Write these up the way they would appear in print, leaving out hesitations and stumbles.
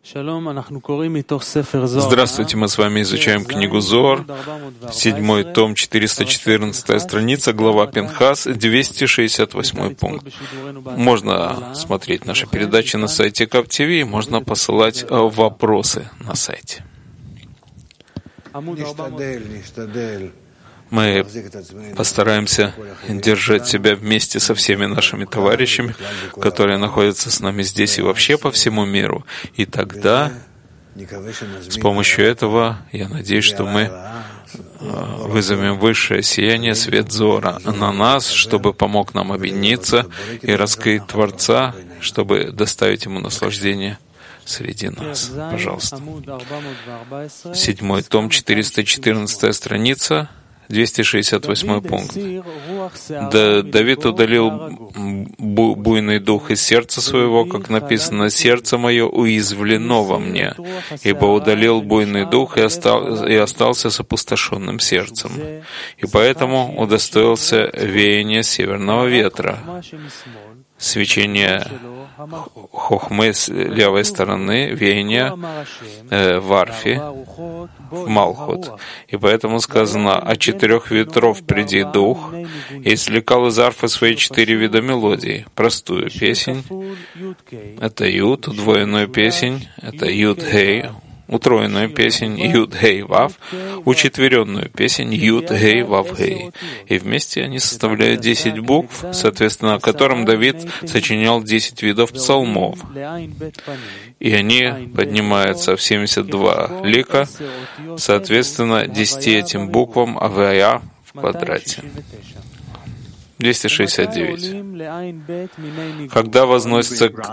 Здравствуйте, мы с вами изучаем книгу Зоар, 7 том, 414 страница, глава Пинхас, 268 пункт. Можно смотреть наши передачи на сайте КАП ТВ, можно посылать вопросы на сайте. Мы постараемся держать себя вместе со всеми нашими товарищами, которые находятся с нами здесь и вообще по всему миру. И тогда, с помощью этого, я надеюсь, что мы вызовем высшее сияние, свет Зоара на нас, чтобы помог нам объединиться и раскрыть Творца, чтобы доставить Ему наслаждение среди нас. Пожалуйста. 7 том, 414 страница, 268 пункт. Давид удалил буйный дух из сердца своего, как написано: «Сердце мое уязвлено во мне, ибо удалил буйный дух и остался с опустошенным сердцем, и поэтому удостоился веяния северного ветра, свечения хохмы с левой стороны, веяния в арфе, в Малхут. И поэтому сказано: «От 4 ветров приди дух, и извлекал из арфы свои 4 вида мелодий». Простую песнь — это Юд, удвоенную песнь — это Юд-Хей, утроенную песнь Юд-Хей-Вав, учетверенную песнь Юд-Хей-Вав-Хей. И вместе они составляют 10 букв, соответственно которым Давид сочинял 10 видов псалмов. И они поднимаются в 72 лика, соответственно 10 этим буквам Авая в квадрате. 269. Когда возносится к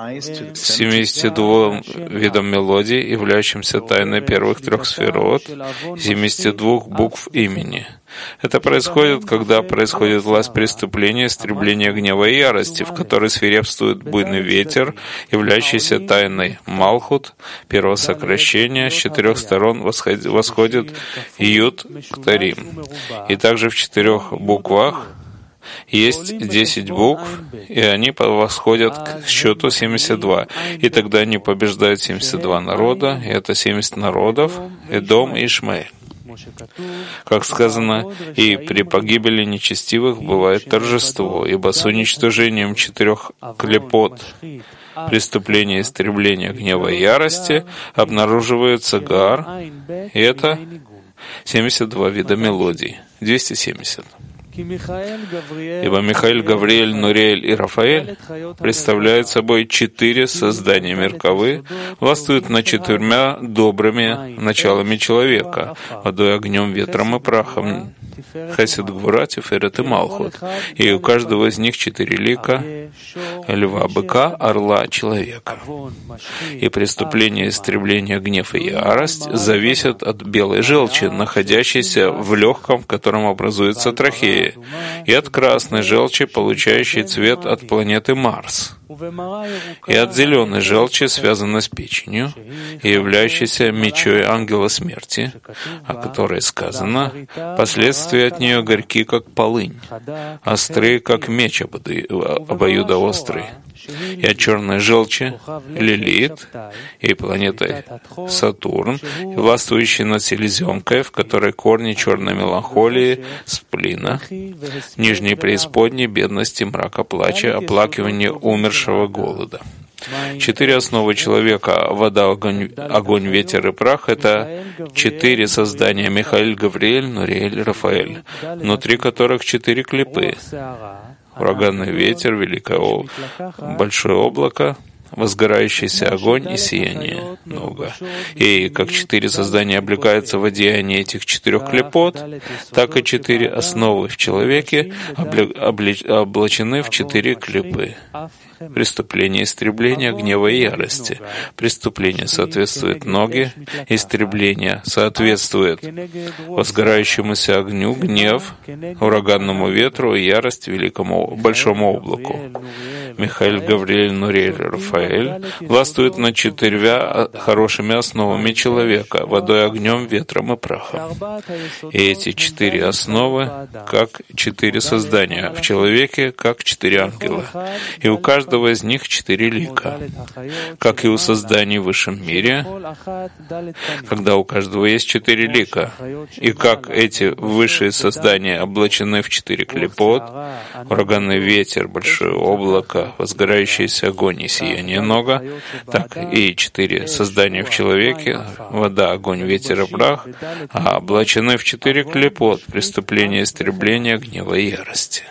72 видам мелодий, являющимся тайной первых 3 сферот, 72 букв имени. Это происходит, когда происходит власть преступления, истребления гнева и ярости, в которой свирепствует буйный ветер, являющийся тайной Малхут, первого сокращения, с 4 сторон восходит Юд Ктарим. И также в 4 буквах есть 10 букв, и они восходят к счету 72. И тогда они побеждают 72 народа, и это 70 народов, Эдом и Ишмаэль. Как сказано: «И при погибели нечестивых бывает торжество, ибо с уничтожением 4 клепот, преступления, истребления, гнева и ярости обнаруживается Гар», и это 72 вида мелодий, 270. Ибо Михаэль, Гавриэль, Нуриэль и Рафаэль представляют собой 4 создания мирковы, властвуют над 4 добрыми началами человека, водой, огнем, ветром и прахом, Хесед, Гвура, Тиферет и Малхут. И у каждого из них 4 лика: льва, быка, орла, человека. И преступление, истребление, гнев и ярость зависят от белой желчи, находящейся в легком, в котором образуется трахея, и от красной желчи, получающей цвет от планеты Марс, и от зеленой желчи, связанной с печенью, и являющейся мечой ангела смерти, о которой сказано: «Последствия от нее горьки, как полынь, острые, как меч обоюдоострый». И от черной желчи Лилит, и планетой Сатурн, и властвующей над селезенкой, в которой корни черной меланхолии, сплина, нижней преисподней, бедности, мрака, плача, оплакивания умершего голода. 4 основы человека — вода, огонь, ветер и прах — это 4 создания Михаэль, Гавриэль, Нуриэль, Рафаэль, внутри которых 4 клипы: ураганный ветер, великое большое облако, возгорающийся огонь и сияние много. И как 4 создания облекаются в одеянии этих 4 клепот, так и 4 основы в человеке облачены в 4 клипы. Преступление, истребление, гнева и ярости. Преступление соответствует ноги, истребление соответствует возгорающемуся огню, гнев, ураганному ветру и ярость великому большому облаку. Михаил, Гавриэль, Нуриэль, Рафаэль властвуют над 4 хорошими основами человека — водой, огнем, ветром и прахом. И эти 4 основы как 4 создания в человеке, как 4 ангела. И у каждого из них 4 лика. Как и у созданий в высшем мире, когда у каждого есть 4 лика. И как эти высшие создания облачены в 4 клипот: ураганный ветер, большое облако, возгорающийся огонь и сияние нога, так и 4 создания в человеке — вода, огонь, ветер и прах — облачены в 4 клипот: преступления, истребления, гнева и ярости.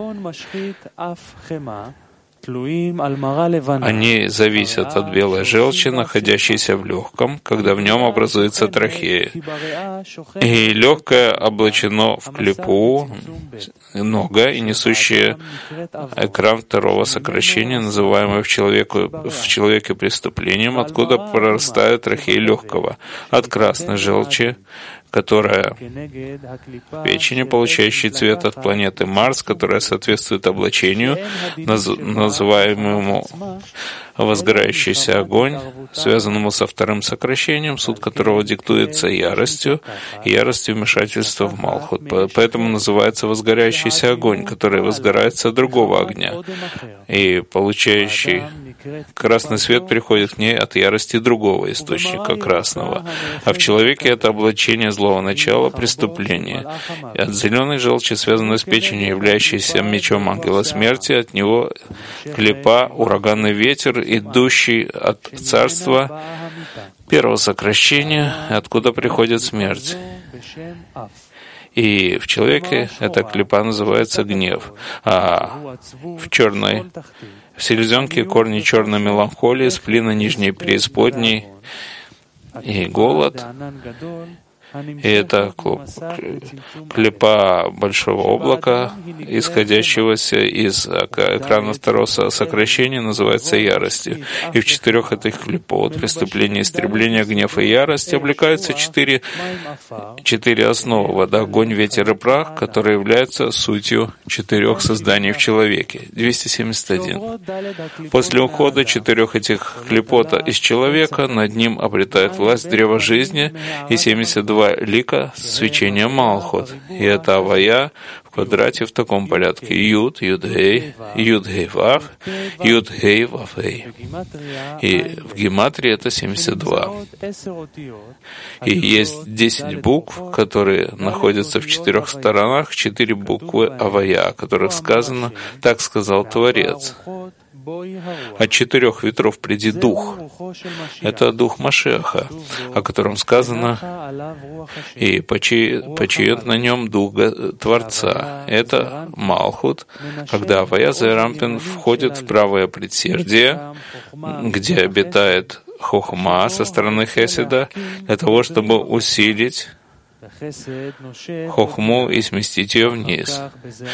Они зависят от белой желчи, находящейся в легком, когда в нем образуется трахея. И легкое облачено в клипу, нога, и несущее экран 2-го сокращения, называемое в человеке преступлением, откуда прорастает трахея легкого, от красной желчи, которая в печени, получающей цвет от планеты Марс, которая соответствует облачению, называемому возгорающийся огонь, связанному со 2-м сокращением, суть которого диктуется яростью вмешательства в Малхут. Поэтому называется возгорающийся огонь, который возгорается от другого огня, и получающий красный свет приходит к ней от ярости другого источника красного. А в человеке это облачение злого начала, преступления. И от зеленой желчи, связанной с печенью, являющейся мечом ангела смерти, от него клипа, ураганный ветер, идущий от царства 1-го сокращения, откуда приходит смерть. И в человеке эта клипа называется гнев. А в селезенке корни черной меланхолии, сплина нижней преисподней и голод. И это клипа большого облака, исходящегося из экрана 2-го сокращения, называется яростью. И в 4 этих клипот — преступление, истребление, гнев и ярость — облекаются 4 основы: вода, огонь, ветер и прах, которые являются сутью 4 созданий в человеке. 271. После ухода 4 этих клипота из человека над ним обретает власть древо жизни и 72 лика свечения Малхут. И это Авая в квадрате в таком порядке: Юд, Юд-Гей, Юд-Гей Вав, Юд-Гей Вав-Гей. И в гематрии это 72. И есть 10 букв, которые находятся в 4 сторонах, 4 буквы Авая, о которых сказано: «Так сказал Творец». От 4 ветров приди дух. Это дух Машиаха, о котором сказано: «И почиет на нем дух Творца». Это Малхут, когда Авая Зерампин входит в правое предсердие, где обитает Хохма со стороны Хеседа, для того, чтобы усилить Хохму и сместить ее вниз.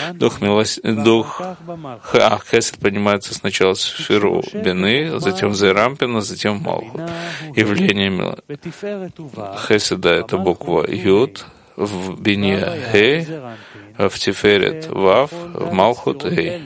Хесед поднимается сначала в сферу Бины, затем в Зерампина, затем в Малхут. Явление Хеседа — это буква Юд, в Бине — Хей, в Тиферет — Вав, в Малхут — Хей.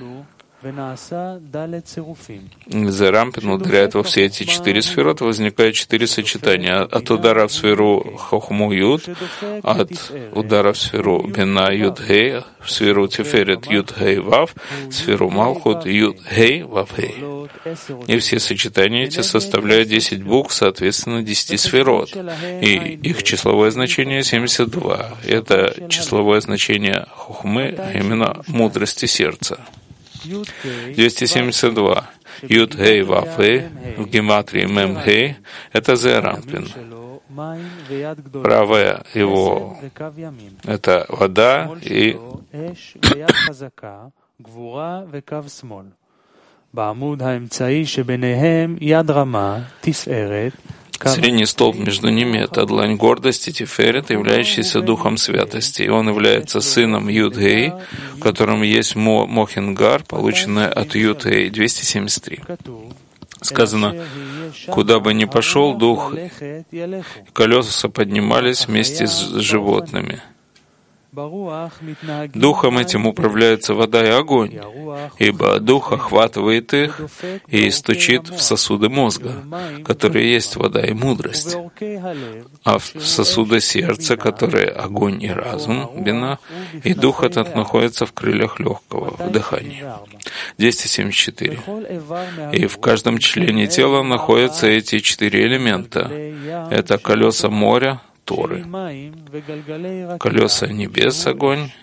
Зерампин ударяет во все эти 4 сферы, возникает 4 сочетания. От удара в сферу Хохму Юд, от удара в сферу Бина Юд Хей, в сферу Тиферет Юд Хей Вав, в сферу Малхут Юд Хей Вав Хей. И все сочетания эти составляют 10 букв, соответственно 10 сферот. И их числовое значение 72. Это числовое значение Хохмы, а именно мудрости сердца. 272. Юд Хей Вав Хей в гематрии Мем Хей — это Зерампин. Правая его — это вода и средний столб между ними — это длань гордости, Тиферет, являющийся духом святости. И он является сыном Юд-Гей, в котором есть Мохингар, полученное от Юд-Гей. 273. Сказано: «Куда бы ни пошел дух, колеса поднимались вместе с животными». Духом этим управляются вода и огонь, ибо Дух охватывает их и стучит в сосуды мозга, которые есть вода и мудрость, а в сосуды сердца, которые огонь и разум, бина, и Дух этот находится в крыльях легкого, в дыхании. 274. И в каждом члене тела находятся эти 4 элемента. Это колеса моря, Торы, колеса небес, огонь,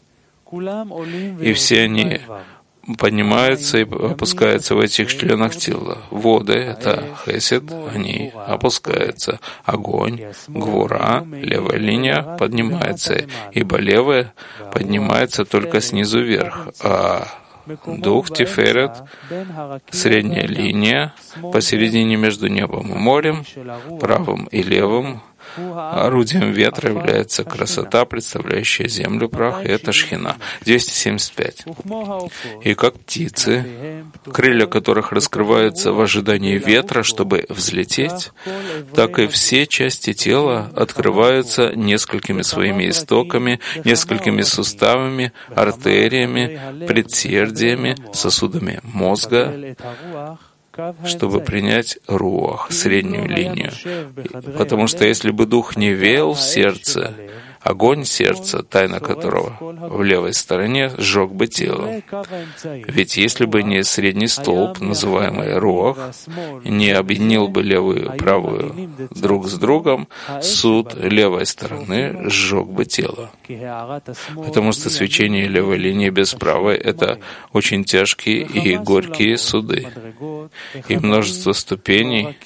и все они поднимаются и опускаются в этих членах тела. Воды — это хесед, они опускаются. Огонь, гвура, левая линия поднимается, ибо левая поднимается только снизу вверх, а Дух, Тиферет, средняя линия, посередине между небом и морем, правым и левым. Орудием ветра является красота, представляющая землю, прах, и это шхина. 275. И как птицы, крылья которых раскрываются в ожидании ветра, чтобы взлететь, так и все части тела открываются несколькими своими истоками, несколькими суставами, артериями, предсердиями, сосудами мозга, чтобы принять руах, среднюю линию. Потому что если бы Дух не веял в сердце, огонь сердца, тайна которого в левой стороне, сжег бы тело. Ведь если бы не средний столб, называемый руах, не объединил бы левую и правую друг с другом, суд левой стороны сжег бы тело. Потому что свечение левой линии без правой — это очень тяжкие и горькие суды, и множество ступеней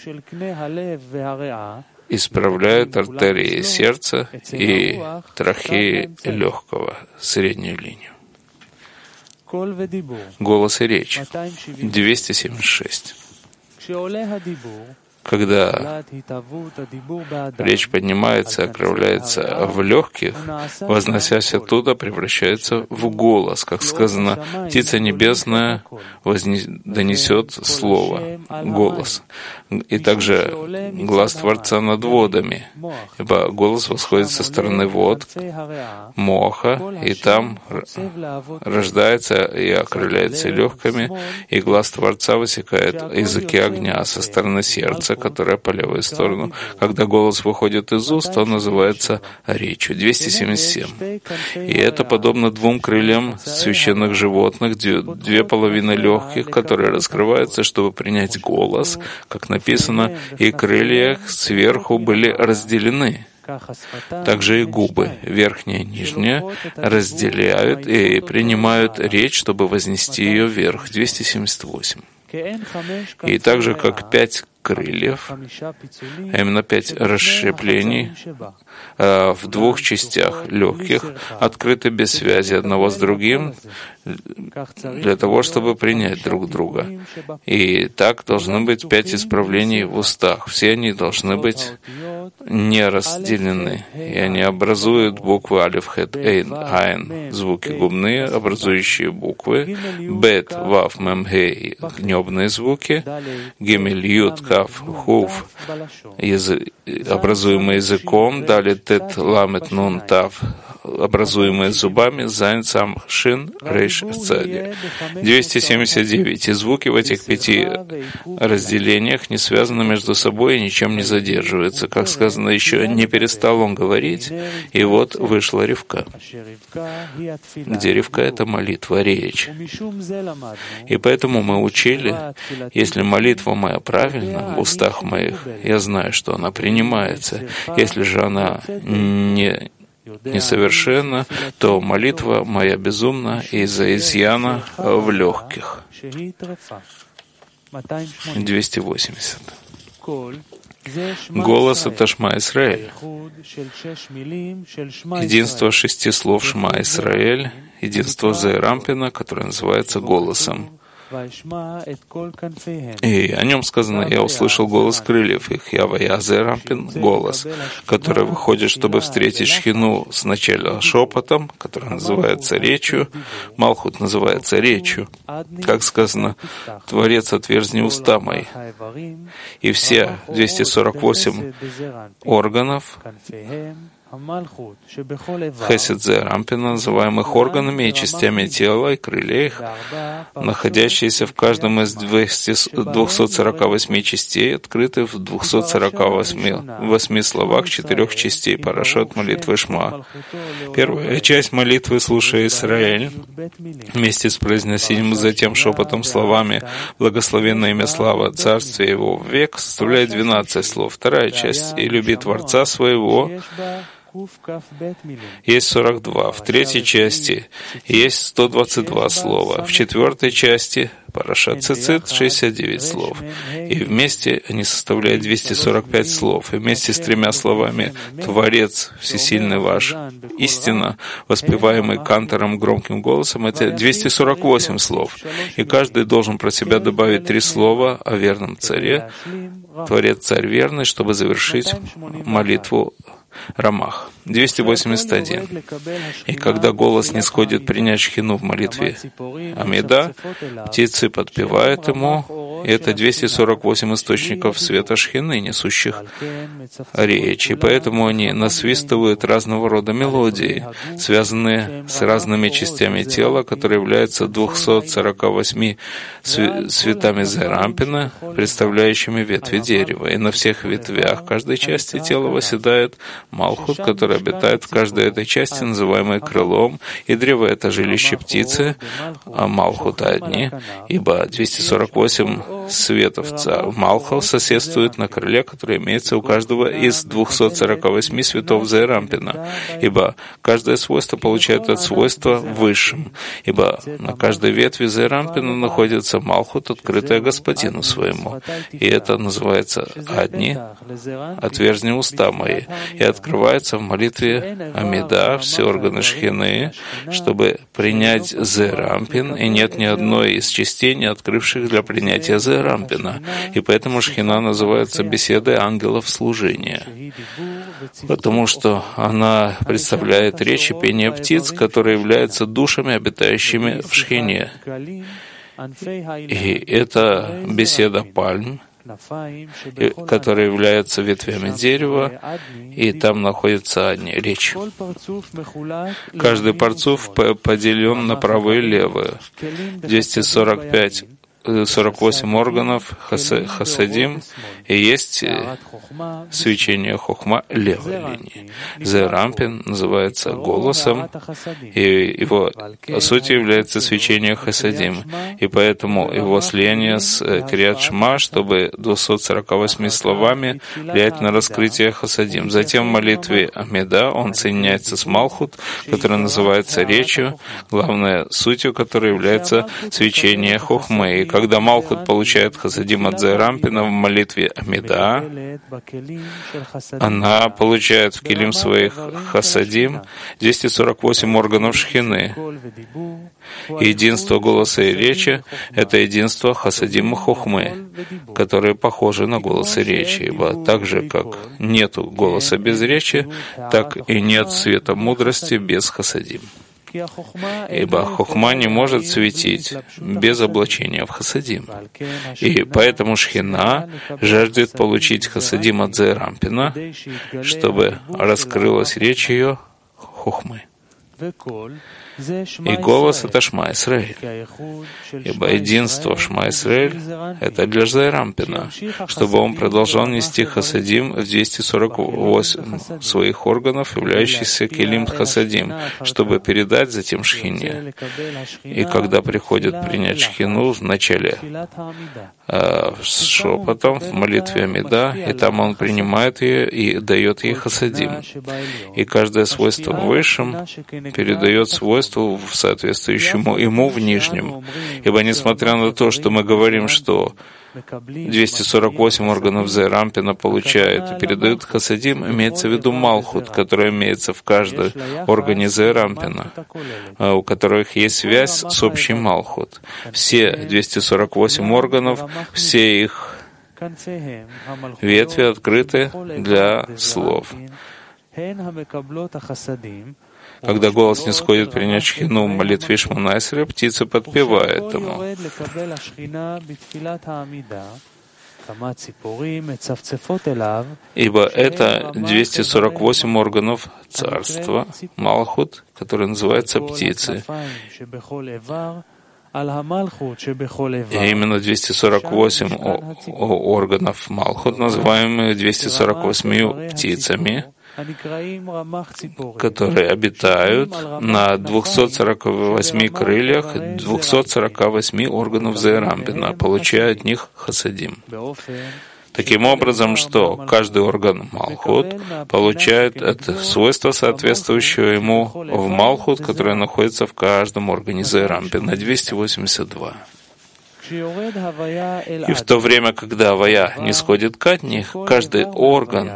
исправляют артерии сердца и трахеи легкого, среднюю линию. Голос и речь. 276. Когда речь поднимается и окрывляется в легких, возносясь оттуда, превращается в голос. Как сказано, птица небесная донесет слово, голос. И также глаз Творца над водами, ибо голос восходит со стороны вод, моха, и там рождается и окрыляется легкими, и глаз Творца высекает языки огня со стороны сердца, которая по левую сторону. Когда голос выходит из уст, он называется речью. 277. И это подобно 2 крыльям священных животных, 2 половины легких, которые раскрываются, чтобы принять голос, как написано, и крылья их сверху были разделены. Также и губы, верхняя и нижняя, разделяют и принимают речь, чтобы вознести ее вверх. 278. И так же, как 5 крыльев, а именно 5 расщеплений в 2 частях легких, открыты без связи одного с другим, для того, чтобы принять друг друга. И так должны быть 5 исправлений в устах. Все они должны быть не разделены, и они образуют буквы алиф, хет, эйн, айн, звуки губные, образующие буквы, бет, вав, мем, гей, гневные звуки, гемель, ют, каф, хуф, образуемые языком, далее тет, ламет, нун, тав, образуемые зубами, зайн, сам, шин, рейш, цади. 279. И звуки в этих 5 разделениях не связаны между собой и ничем не задерживаются. Как сказано, еще не перестал он говорить, и вот вышла Ривка. Где Ривка — это молитва, речь. И поэтому мы учили, если молитва моя правильна в устах моих, я знаю, что она принимается. Если же она несовершенна, то молитва моя безумна из-за изъяна в легких. 280. Голос — это Шма Исраэль. Единство 6 слов Шма Исраэль, единство Зерампина, которое называется голосом. И о нем сказано: «Я услышал голос крыльев их, Ява Зерампин, голос, который выходит, чтобы встретить Шхину сначала шепотом, который называется речью, Малхут называется речью, как сказано, Творец отверзни уста мои». И все 248 органов, Хесед Зерампина, называемых органами и частями тела и крылья их, находящиеся в каждом из 248 частей, открыты в 248 словах 4 частей Парашот молитвы Шма. Первая часть молитвы «Слушай, Израиль», вместе с произносимым затем шепотом словами «Благословенное имя слава Царствие Его в век» составляет 12 слов. Вторая часть «И люби Творца своего» есть 42. В третьей части есть 122 слова. В четвертой части Парашат Цицит 69 слов. И вместе они составляют 245 слов. И вместе с 3 словами «Творец, всесильный ваш, истина», воспеваемый кантором громким голосом, это 248 слов. И каждый должен про себя добавить 3 слова о верном царе, Творец, царь верный, чтобы завершить молитву Рамах. 281. И когда голос не сходит принять шхину в молитве Амида, птицы подпевают ему, и это 248 источников света шхины, несущих речь, и поэтому они насвистывают разного рода мелодии, связанные с разными частями тела, которые являются 248 цветами Зерампина, представляющими ветви дерева. И на всех ветвях каждой части тела восседает Малхут, который обитает в каждой этой части, называемой крылом, и древо — это жилище птицы, а Малхут одни, ибо 248 светов Малхов соседствуют на крыле, которое имеется у каждого из 248 светов Зерампина, ибо каждое свойство получает от свойства высшим, ибо на каждой ветви Зерампина находится Малхут, открытая Господину своему, и это называется Адни, отверзни уста мои, и открывается в молитве Амида все органы шхины, чтобы принять Зерампин, и нет ни одной из частей, не открывших для принятия Зерампина. И поэтому шхина называется беседой ангелов служения, потому что она представляет речь и пение птиц, которые являются душами, обитающими в шхине. И это беседа пальм, которые являются ветвями дерева, и там находится речь. Каждый парцуф поделен на правые и левые. 248 органов хасадим, и есть свечение хохма левой линии. Зерампин называется голосом, и его суть является свечение хасадим, и поэтому его слияние с Крият Шма, чтобы 248 словами влиять на раскрытие хасадим. Затем в молитве Амида он соединяется с Малхут, которая называется речью, главной сутью которой является свечение хохмы. И когда Малхут получает хасадим от Зерампина в молитве Амида, она получает в килим своих хасадим 248 органов шхины. Единство голоса и речи — это единство хасадим и хохмы, которые похожи на голос и речи, ибо так же, как нету голоса без речи, так и нет света мудрости без хасадим. Ибо хохма не может светить без облачения в хасадим. И поэтому шхина жаждет получить хасадим от Зерампина, чтобы раскрылась речь ее хохмы. И голос — это Шма Исраэль. Ибо единство Шма Исраэль — это для Зерампина, чтобы он продолжал нести хасадим в 248 своих органов, являющихся килим хасадим, чтобы передать затем шхине. И когда приходит принять шхину в начале с шепотом в молитве Амида, и там он принимает ее и дает ей хасадим. И каждое свойство в высшем передает свойство в соответствующему ему в нижнем. Ибо несмотря на то, что мы говорим, что 248 органов Зерампина получают и передают хасадим, имеется в виду Малхут, который имеется в каждом органе Зерампина, у которых есть связь с общим Малхут. Все 248 органов, все их ветви открыты для слов. Когда голос не сходит принять шхину в молитве Шмона Эсрей, птицы подпевают ему. Ибо это 248 органов царства, Малхут, который называется птицы. И именно 248 органов Малхут, называемые 248 птицами, которые обитают на 248 крыльях 248 органов Зеэрампина, получая от них хасадим. Таким образом, что каждый орган Малхут получает это свойство, соответствующее ему в Малхут, которое находится в каждом органе Зеэрампина, 282. И в то время, когда Авая не сходит к Адни, каждый орган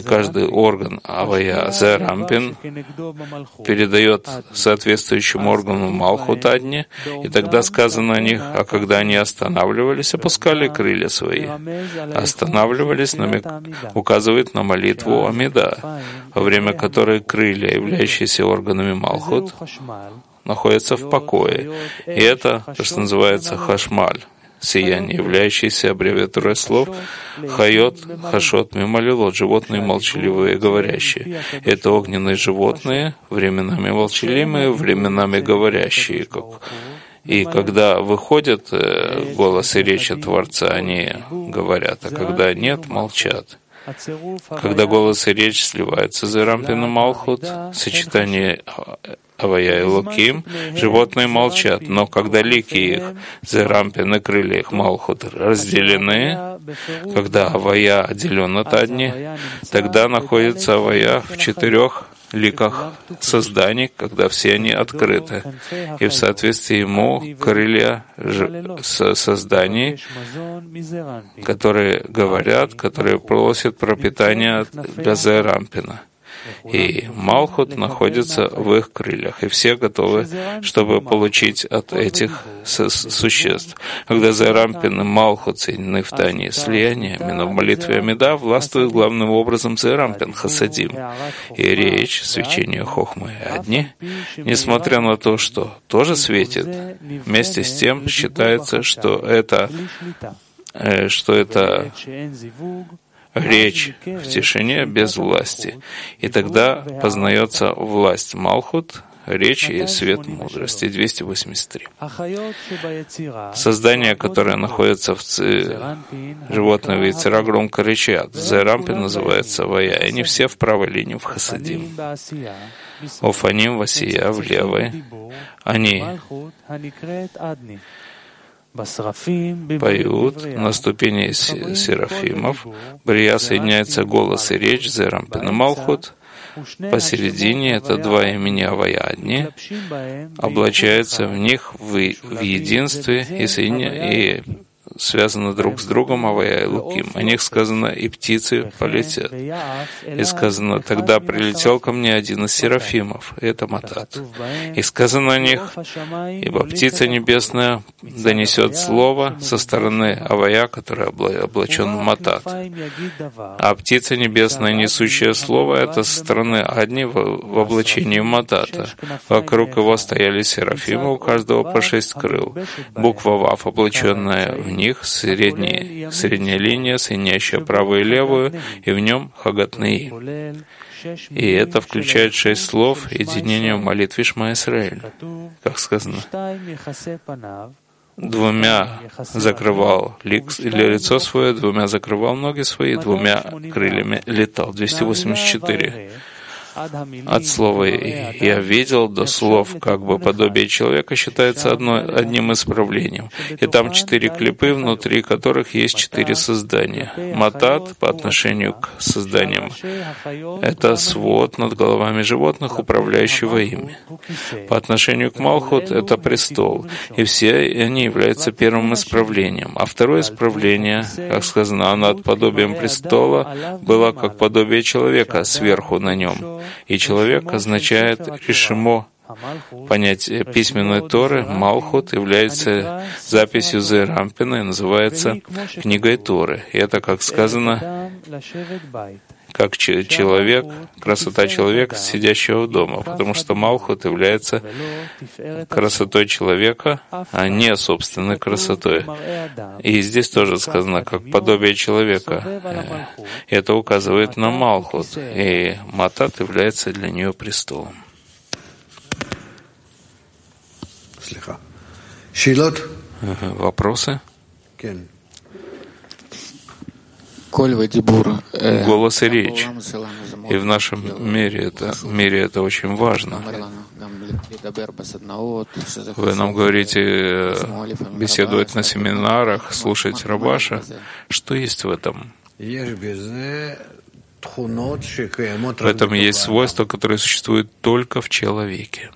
Авая Зеэрампин передает соответствующему органу Малхут Адни, и тогда сказано о них, а когда они останавливались, опускали крылья свои. Останавливались, указывает на молитву Амида, во время которой крылья, являющиеся органами Малхут, находятся в покое. И это, то, что называется хашмаль, сияние, являющееся аббревиатурой слов хайот, хашот, мималилот, животные молчаливые, говорящие. Это огненные животные, временами молчаливые, временами говорящие. И когда выходит голос и речь от Творца, они говорят, а когда нет, молчат. Когда голос и речь сливаются с Зеэрампином Малхут, сочетание Авая и Луким, животные молчат, но когда лики их, Зеэрампин и крылья их Малхут разделены, когда Авая отделен от Адни, тогда находится Авая в 4 ликах созданий, когда все они открыты. И в соответствии ему крылья созданий, которые говорят, которые просят пропитания для Зеэрампина. И Малхут находится в их крыльях, и все готовы, чтобы получить от этих существ. Когда Зеэрампин и Малхут соединены в тайне слияния, именно в молитве Амида властвует главным образом Зеэрампин, Хасадим. И речь, свечение Хохмы и Адни, несмотря на то, что тоже светит, вместе с тем считается, что это речь в тишине без власти. И тогда познается власть Малхут, речь и свет мудрости. 283. Создания, которые находятся в животном Яцера, громко рычат. Зеэрампин называется Авая, и они все в правой линии в Хасадим. Офаним Васия в левой. Они поют на ступени серафимов. Брия соединяется голос и речь Зеэрампин и Малхут. Посередине это 2 имени Авая Адни, облачаются в них в единстве и связаны друг с другом Авая и Луким. О них сказано, и птицы полетят. И сказано, тогда прилетел ко мне один из серафимов, и это Матат. И сказано о них, ибо птица небесная донесет слово со стороны Авая, который облачен в Матат. А птица небесная, несущая слово, это со стороны Адни в облачении Матата. Вокруг его стояли серафимы, у каждого по 6 крыл. Буква Вав, облаченная в них, средняя линия, соединяющая правую и левую, и в нем Хагатнеи. И это включает 6 слов единения в молитве Шма Исраэль. Как сказано, 2 закрывал лицо свое, 2 закрывал ноги свои, 2 крыльями летал. 284. От слова «я видел» до слов «как бы подобие человека» считается одним исправлением. И там 4 клипы, внутри которых есть 4 создания. Матат по отношению к созданиям — это свод над головами животных, управляющего ими. По отношению к Малхут — это престол. И все они являются первым исправлением. А второе исправление, как сказано, над подобием престола, было как подобие человека сверху на нем. И человек означает решимо. Понятие письменной Торы Малхут является записью Зеэрампина и называется книгой Торы. И это, как сказано, как человек, красота человека, сидящего дома, потому что Малхут является красотой человека, а не собственной красотой. И здесь тоже сказано, как подобие человека. И это указывает на Малхут, и Матат является для нее престолом. Вопросы? Голос и речь. И в нашем мире это очень важно. Вы нам говорите беседовать на семинарах, слушать Рабаша. Что есть в этом? В этом есть свойства, которые существуют только в человеке.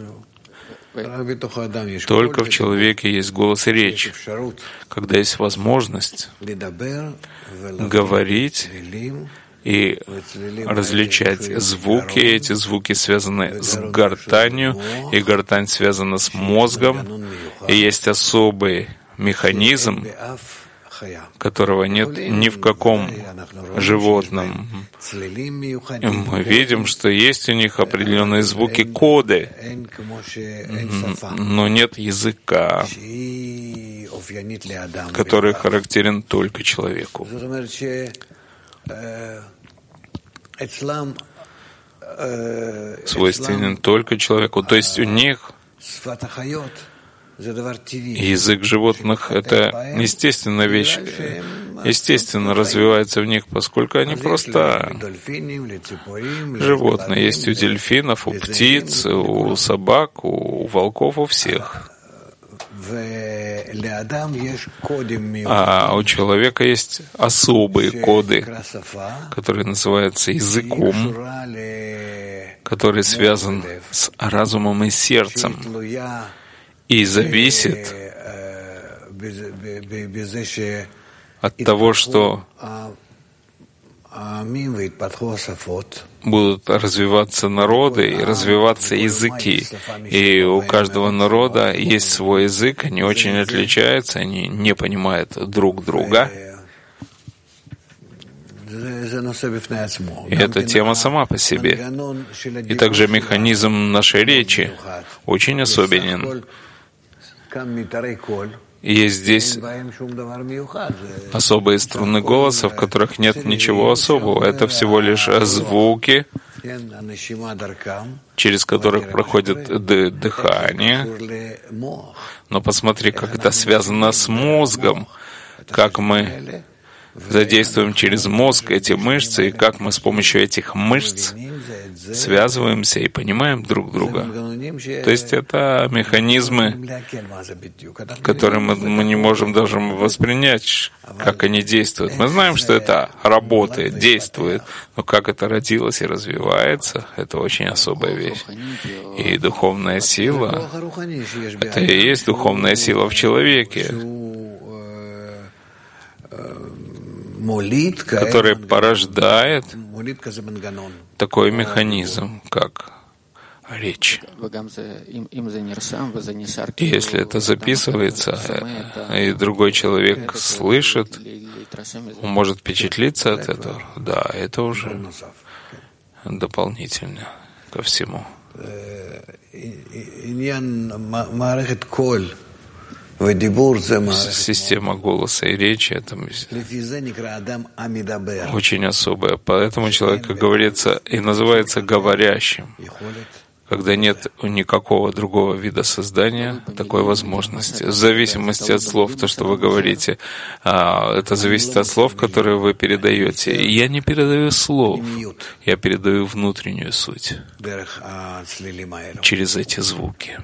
Только в человеке есть голос и речь, когда есть возможность говорить и различать звуки. Эти звуки связаны с гортанью, и гортань связана с мозгом. И есть особый механизм, которого нет ни в каком животном. И мы видим, что есть у них определенные звуки, коды, но нет языка, который характерен только человеку. Свойственен только человеку. То есть у них язык животных — это естественная вещь, естественно развивается в них, поскольку они просто животные. Есть у дельфинов, у птиц, у собак, у волков, у всех. А у человека есть особые коды, которые называются языком, который связан с разумом и сердцем, и зависит от того, что будут развиваться народы и развиваться языки. И у каждого народа есть свой язык, они очень отличаются, они не понимают друг друга. И эта тема сама по себе. И также механизм нашей речи очень особенен. И есть здесь особые струны голоса, в которых нет ничего особого. Это всего лишь звуки, через которых проходит дыхание. Но посмотри, как это связано с мозгом, как мы задействуем через мозг эти мышцы, и как мы с помощью этих мышц связываемся и понимаем друг друга. То есть это механизмы, которые мы не можем даже воспринять, как они действуют. Мы знаем, что это работает, действует, но как это родилось и развивается, это очень особая вещь. И духовная сила — это и есть духовная сила в человеке, который порождает такой механизм, как речь. И если это записывается, и другой человек слышит, он может впечатлиться от этого, да, это уже дополнительно ко всему. Система голоса и речи — это очень особая. Поэтому человек, как говорится, и называется говорящим, когда нет никакого другого вида создания такой возможности. В зависимости от слов, то, что вы говорите, это зависит от слов, которые вы передаете. И я не передаю слов, я передаю внутреннюю суть через эти звуки.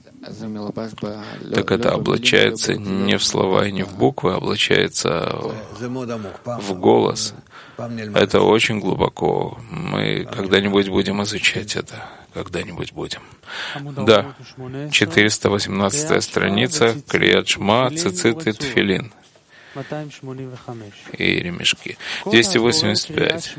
Так это облачается не в слова и не в буквы, а облачается в голос. Это очень глубоко. Мы когда-нибудь будем изучать это. Когда-нибудь будем. Да, 418-я страница, Крият Шма, Цицит и Тфилин. И ремешки. 285.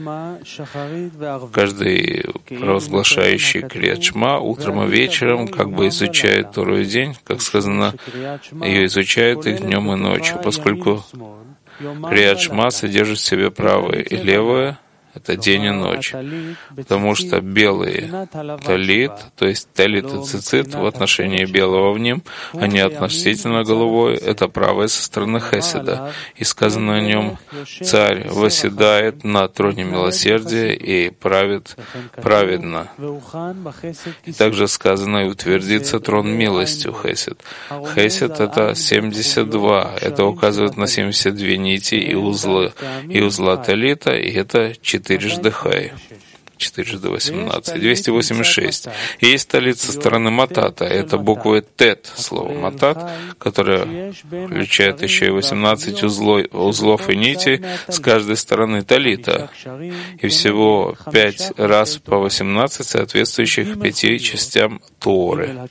Каждый провозглашающий Крият Шма утром и вечером как бы изучает Тору и день, как сказано, ее изучает и днем, и ночью, поскольку Крият Шма содержит в себе правое и левое, это день и ночь, потому что белый талит, то есть талит и цицит в отношении белого в нем, они относительно головой, это правое со стороны хеседа, и сказано о нем: «Царь восседает на троне милосердия и правит праведно». И также сказано: «И утвердится трон милостью хесед». Хесед — это 72, это указывает на 72 нити и узла талита, и это 4 хай. 4×18, 286. И есть талит со стороны матата, это буквы тет, слово матат, которое включает еще и 18 узлов и нитей с каждой стороны талита, и всего 5 раз по 18, соответствующих 5 частям Торы.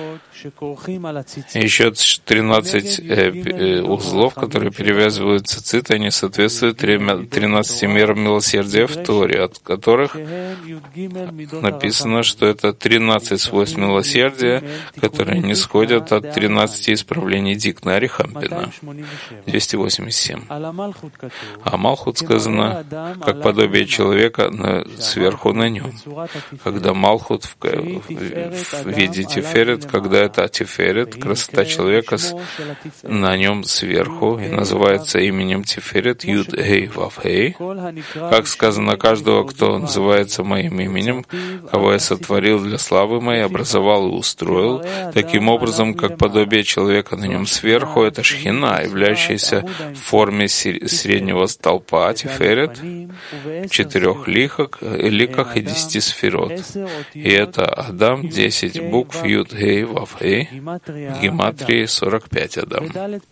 И еще 13 узлов, которые перевязывают цицит, они соответствуют 13 мерам милосердия в Торе, от которых написано, что это 13 свойств милосердия, которые не сходят от 13 исправлений Дикна Арихампина. 287. А Малхут сказано, как подобие человека сверху на нем. Когда Малхут в виде Тиферет, когда это Тиферет, красота человека на нем сверху, и называется именем Тиферет Юд Гей Вав Гей. Как сказано, каждого, кто называется моим именем, кого я сотворил для славы моей, образовал и устроил, таким образом, как подобие человека на нем сверху, это Шхина, являющаяся в форме среднего столпа, Тиферет, 4 ликах и 10 сферот. И это Адам, 10 букв, Юд Гей Вав Гей, в гематрии 45 Адам.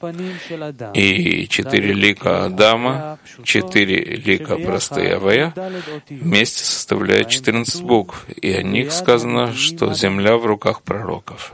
И 4 лика Адама, 4 лика простые Авая, вместе составляют 14 букв, и о них сказано, что земля в руках пророков.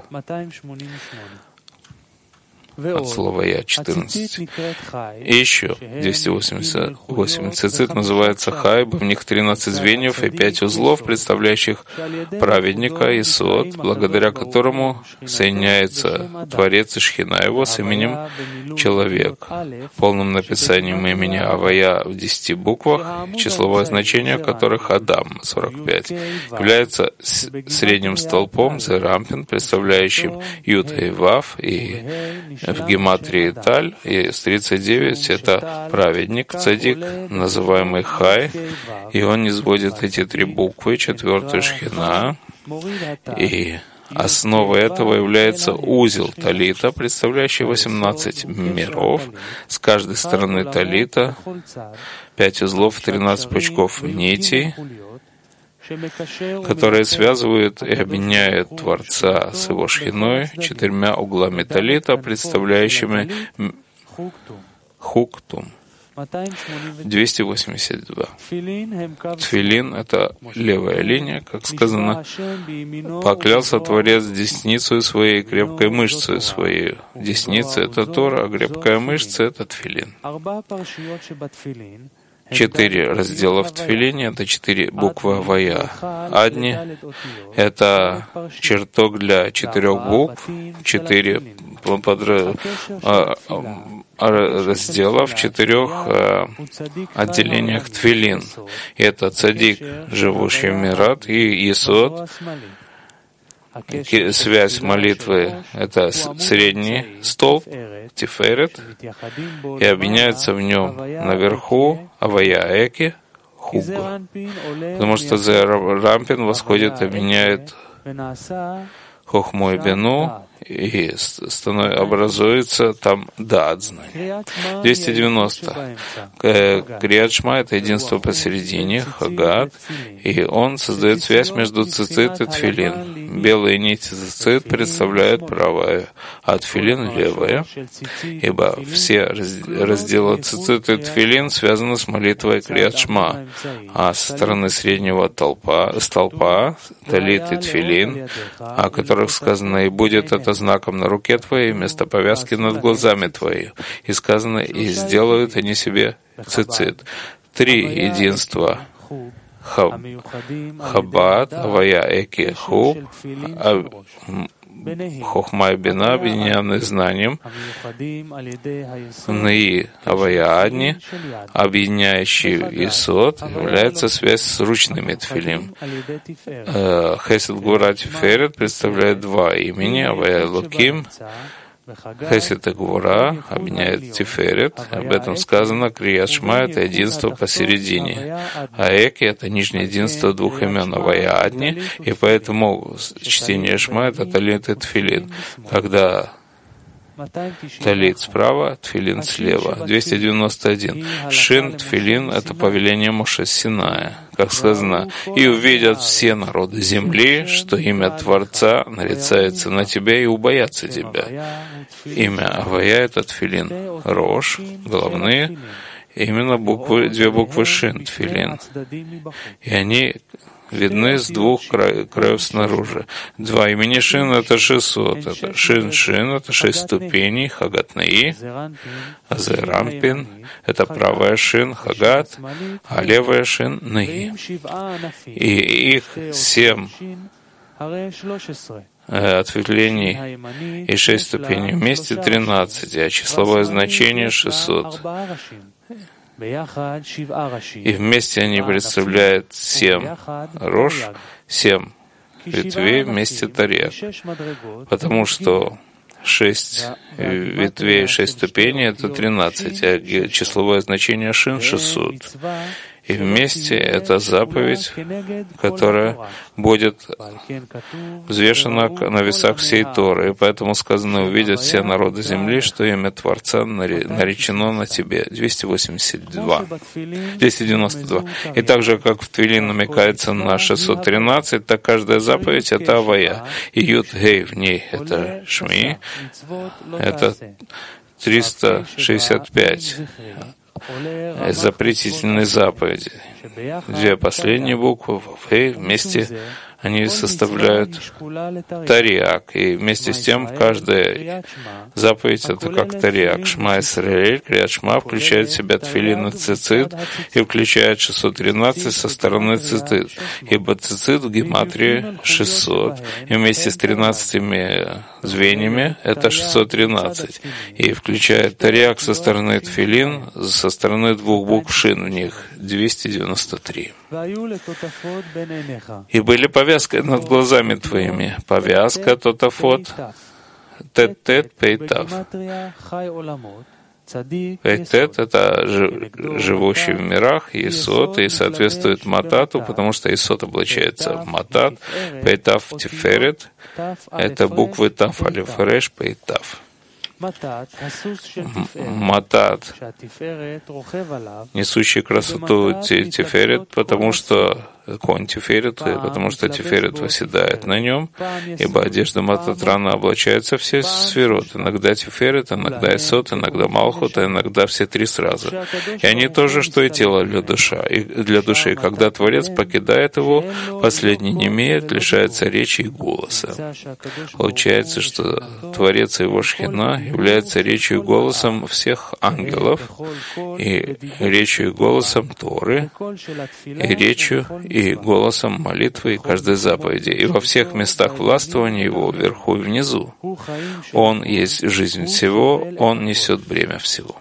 От слова «я» 14. И еще 288 цицит называется хай, в них 13 звеньев и 5 узлов, представляющих праведника и сот, благодаря которому соединяется Творец и Шхина его с именем человек, полным написанием имени Авая в 10 буквах, числовое значение которых Адам, 45, является средним столпом Зерампин, представляющим Юд и Вав, и в гематрии Таль, и с 39 это праведник, цадик, называемый Хай, и он низводит эти 3 буквы, 4-ю Шхина, и основой этого является узел талита, представляющий 18 миров, с каждой стороны талита, 5 узлов, 13 пучков нитей, которые связывают и объединяют Творца с его шхиной 4 углами талита, представляющими хуктум. 282. Тфилин — это левая линия, как сказано, поклялся Творец десницей своей, крепкой мышцей своей. Десница — это Тора, а крепкая мышца — это Тфилин. 4 раздела в Тфилине — это 4 буквы Авая. Адни — это чертог для 4 букв, 4 раздела в 4 отделениях Тфилин. И это цадик, живущий в Мират, и Исод. Связь молитвы — это средний столб, Тиферет, и объединяется в нем наверху Авая Эки, Хуга, потому что Рампин восходит, объединяет Хохму и Бену, и образуется там Даад знание. 290. Криат Шма — это единство посередине, Хагат, и он создает связь между цицит и тфилин. Белые нити цицит представляют правое, а тфилин — левое, ибо все разделы цицит и тфилин связаны с молитвой Криат Шма, а со стороны среднего столпа талит и тфилин, о которых сказано: «И будет это знаком на руке твоей, вместо повязки над глазами твоими». И сказано: «И сделают они себе цицит». 3 единства: Хаббат, Авая Эки, Хуб, Хохма и Бина, объединенные знанием, Наи Авая Адни, объединяющий Исод, является связь с ручными тфилим. Хесед Гвура Тиферет представляет два имени, Авая Луким. Хесед и Гвура объединяет Тиферет. Об этом сказано, Крият Шма — это единство посередине. А Эки — это нижнее единство двух имен Авая Адни, и поэтому чтение Шма — это талит и тфилин. Когда талит справа, тфилин слева. 291. Шин, тфилин — это повеление Моше с Синая. Как сказано, «И увидят все народы земли, что имя Творца нарицается на тебя и убоятся тебя». Имя Авая — это тфилин. Рош, головные, именно две буквы Шин, тфилин. И они видны с двух краев снаружи. Два имени Шин — это 600. Это Шин, это 6 ступеней, Хагат Наи, Азерампин — это правая Шин, Хагат, а левая Шин — Наи. И их 7 ответвлений и 6 ступеней вместе 13, а числовое значение 600. И вместе они представляют 7 рош, 7 ветвей вместе тарьяк. Потому что 6 ветвей, 6 ступеней — это 13, а числовое значение шин — 600. И вместе это заповедь, которая будет взвешена на весах всей Торы. И поэтому сказано, увидят все народы земли, что имя Творца наречено на тебе. 292. И так же, как в Твилин намекается на 613, так каждая заповедь — это Авая. И Юд Гей в ней — это Шми, это 365. Запретительные заповеди. Две последние буквы в «Хей» вместе они составляют тарьяк. И вместе с тем каждая заповедь — это как тарьяк. Шма Исраэль, Крият Шма включает в себя тфилин и цицит и включает 613 со стороны цицит. Ибо цицит в гематрии 600. И вместе с 13 звеньями это 613. И включает тарьяк со стороны тфилин, со стороны двух букв шин в них 293. И были повязкой над глазами твоими. Повязка тотафот, тет-тет, пейтав. Пейтет — это живущий в мирах, Исот, и соответствует Матату, потому что Исот облачается в Матат. Пейтав — Тиферет, это буквы Тав, Алеф, Реш, Пейтав. Матат, несущий красоту Тиферет, потому что конь Тиферет, потому что Тиферет восседает на нем, ибо одежда Мататрана облачается все сферот, иногда Тиферет, иногда Исот, иногда Малхут, а иногда все три сразу. И они тоже, что и тело для души. И когда Творец покидает его, последний немеет, лишается речи и голоса. Получается, что Творец и его Шхина является речью и голосом всех ангелов, и речью и голосом Торы, и речью и голосом молитвы и каждой заповеди, и во всех местах властвования его, вверху и внизу. Он есть жизнь всего, он несет бремя всего.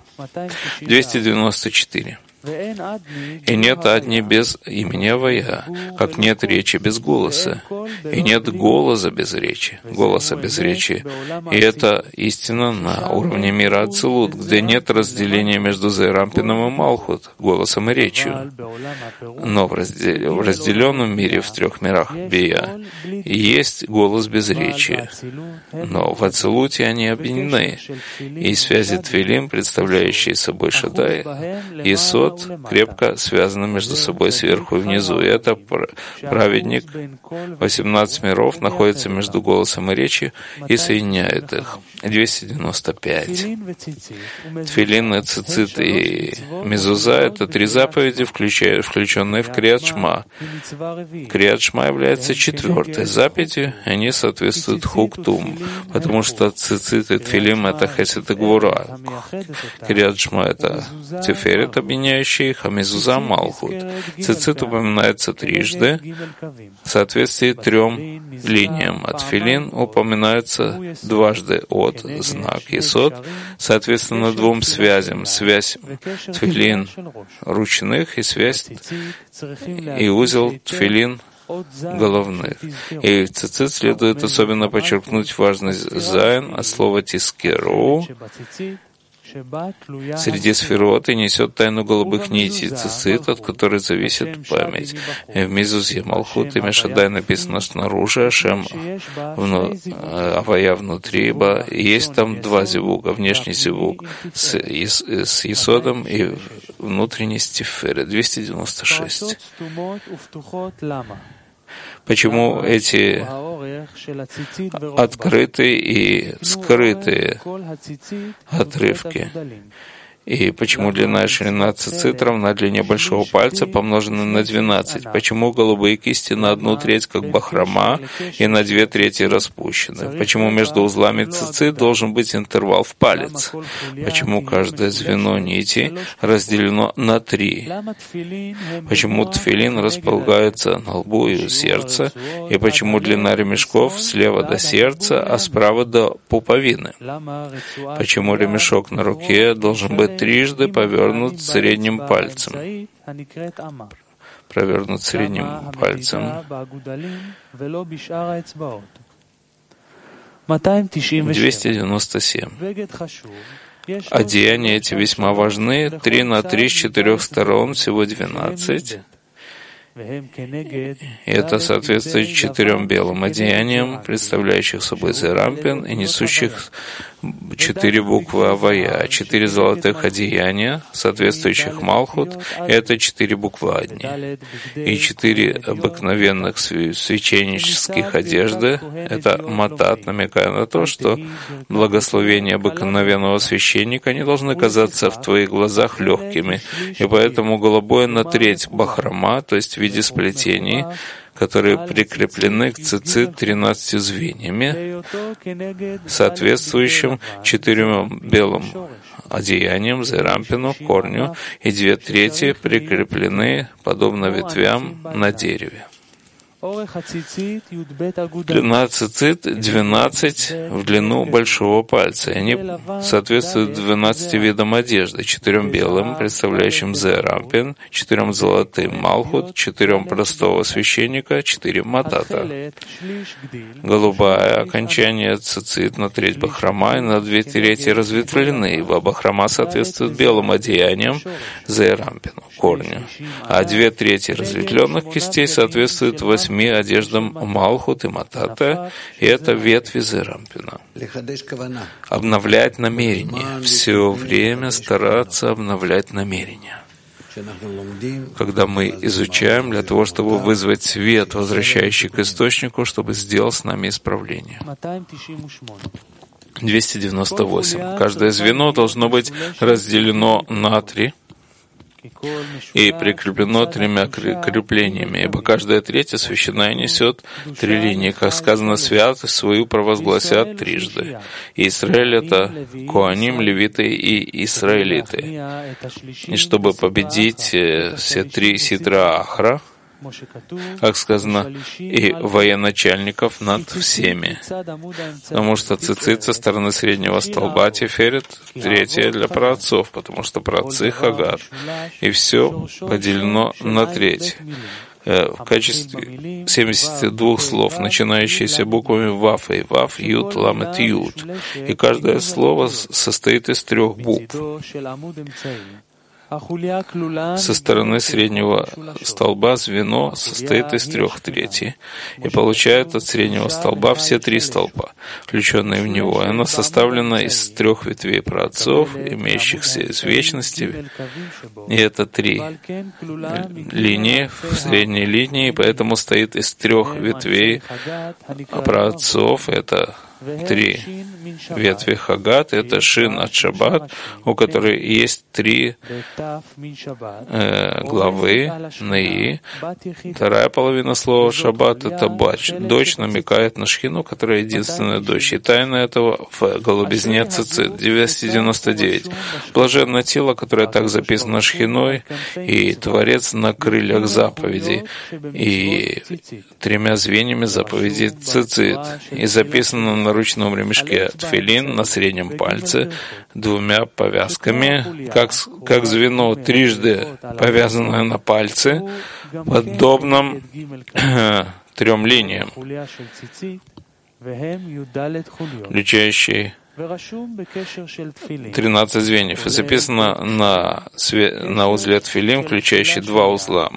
294. И нет адни без имени Авая, как нет речи без голоса, и нет голоса без речи. И это истина на уровне мира Ацилут, где нет разделения между Зерампином и Малхут, голосом и речью. Но в разделенном мире в трех мирах Бия есть голос без речи. Но в Ацилуте они объединены. И связи Твилим, представляющие собой Шадай, Исот, крепко связаны между собой сверху и внизу. И это праведник 18 миров находится между голосом и речью и соединяет их. 295. Тфилин, и цицит и мезуза — это три заповеди, включенные в Крият Шма. Крият Шма является четвертой заповедью, и они соответствуют хуктум, потому что цицит и тфилин — это хесед и гвура. Крият Шма — это тиферет, объединяющий соединяющие их, а мезуза — Малхут. Цицит упоминается трижды в соответствии 3 линиям. А тфилин упоминается дважды от знак Есод, соответственно 2 связям. Связь тфилин ручных и связь и узел тфилин головных. И в цицит следует особенно подчеркнуть важность зайн от слова тискеру. Среди сферот и несет тайну голубых нитей цицит, от которой зависит память. И в мезузе Малхут и Мешадай написано снаружи, Ашем Авая внутри, ибо есть там 2 зевука, внешний зевук с Есодом и внутренний с Тиферет. 296. Почему эти открытые и скрытые отрывки? И почему длина и ширина цицит равна длине большого пальца, помноженной на 12? Почему голубые кисти на 1/3 как бахрома и на 2/3 распущены? Почему между узлами цицит должен быть интервал в палец? Почему каждое звено нити разделено на 3? Почему тфилин располагается на лбу и у сердца? И почему длина ремешков слева до сердца, а справа до пуповины? Почему ремешок на руке должен быть трижды повернут средним пальцем? Провернут средним пальцем. 297. Одеяния эти весьма важны. 3 на 3 с 4 сторон, всего 12. И это соответствует 4 белым одеяниям, представляющих собой зерампин и несущих 4 буквы Авая, 4 золотых одеяния, соответствующих Малхут, это 4 буквы Адни. И 4 обыкновенных священнических одежды, это матат, намекая на то, что благословения обыкновенного священника не должны казаться в твоих глазах легкими, и поэтому голубое на 1/3 бахрома, то есть в виде сплетений, которые прикреплены к цицит 13 звеньями, соответствующим 4 белым одеяниям, зерампину, корню, и 2/3 прикреплены, подобно ветвям, на дереве. Длина цицит 12 в длину большого пальца, и они соответствуют 12 видам одежды, 4 белым, представляющим зерампин, 4 золотым Малхут, 4 простого священника, 4 матата. Голубая окончание цицит на 1/3 бахрома и на 2/3 разветвлены, ибо бахрома соответствует белым одеяниям, зерампину, корню, а 2/3 разветвленных кистей соответствуют 8 одеждам Малхут и Матата, и это ветви зерампина. Обновлять намерение. Все время стараться обновлять намерение. Когда мы изучаем для того, чтобы вызвать свет, возвращающий к источнику, чтобы сделал с нами исправление. 298. Каждое звено должно быть разделено на 3 и прикреплено 3 креплениями, ибо каждая 3 освящена и несет 3 линии, как сказано, святость свою провозгласят трижды. И Израиль — это Коаним, левиты и израилиты. И чтобы победить все 3 ситра Ахра, как сказано, и военачальников над всеми. Потому что цицит со стороны среднего столба Тиферет, 3 для праотцов, потому что праотцы Хагар. И все поделено на 3. В качестве 72 слов, начинающиеся буквами Ваф и Ваф, Ют, Ламет, Ют. И каждое слово состоит из 3 букв. Со стороны среднего столба звено состоит из 3/3 и получает от среднего столба все 3 столба, включенные в него. И оно составлено из 3 ветвей праотцов, имеющихся из вечности. И это 3 линии в средней линии, поэтому стоит из 3 ветвей праотцов. Это 3 ветви Хагат — это Шин от Шаббат, у которой есть 3 главы Неи. Вторая половина слова Шаббат — это Бач. Дочь намекает на Шхину, которая единственная дочь. И тайна этого в голубизне Цицит. 299. Блаженное тело, которое так записано Шхиной, и Творец на крыльях заповедей, и 3 звеньями заповедей Цицит. И записано на ручном ремешке тфилин на среднем пальце 2 повязками, как звено трижды повязанное на пальце, подобном 3 линиям, включающей 13 звеньев. И записано на узле тфилин, включающий 2 узла.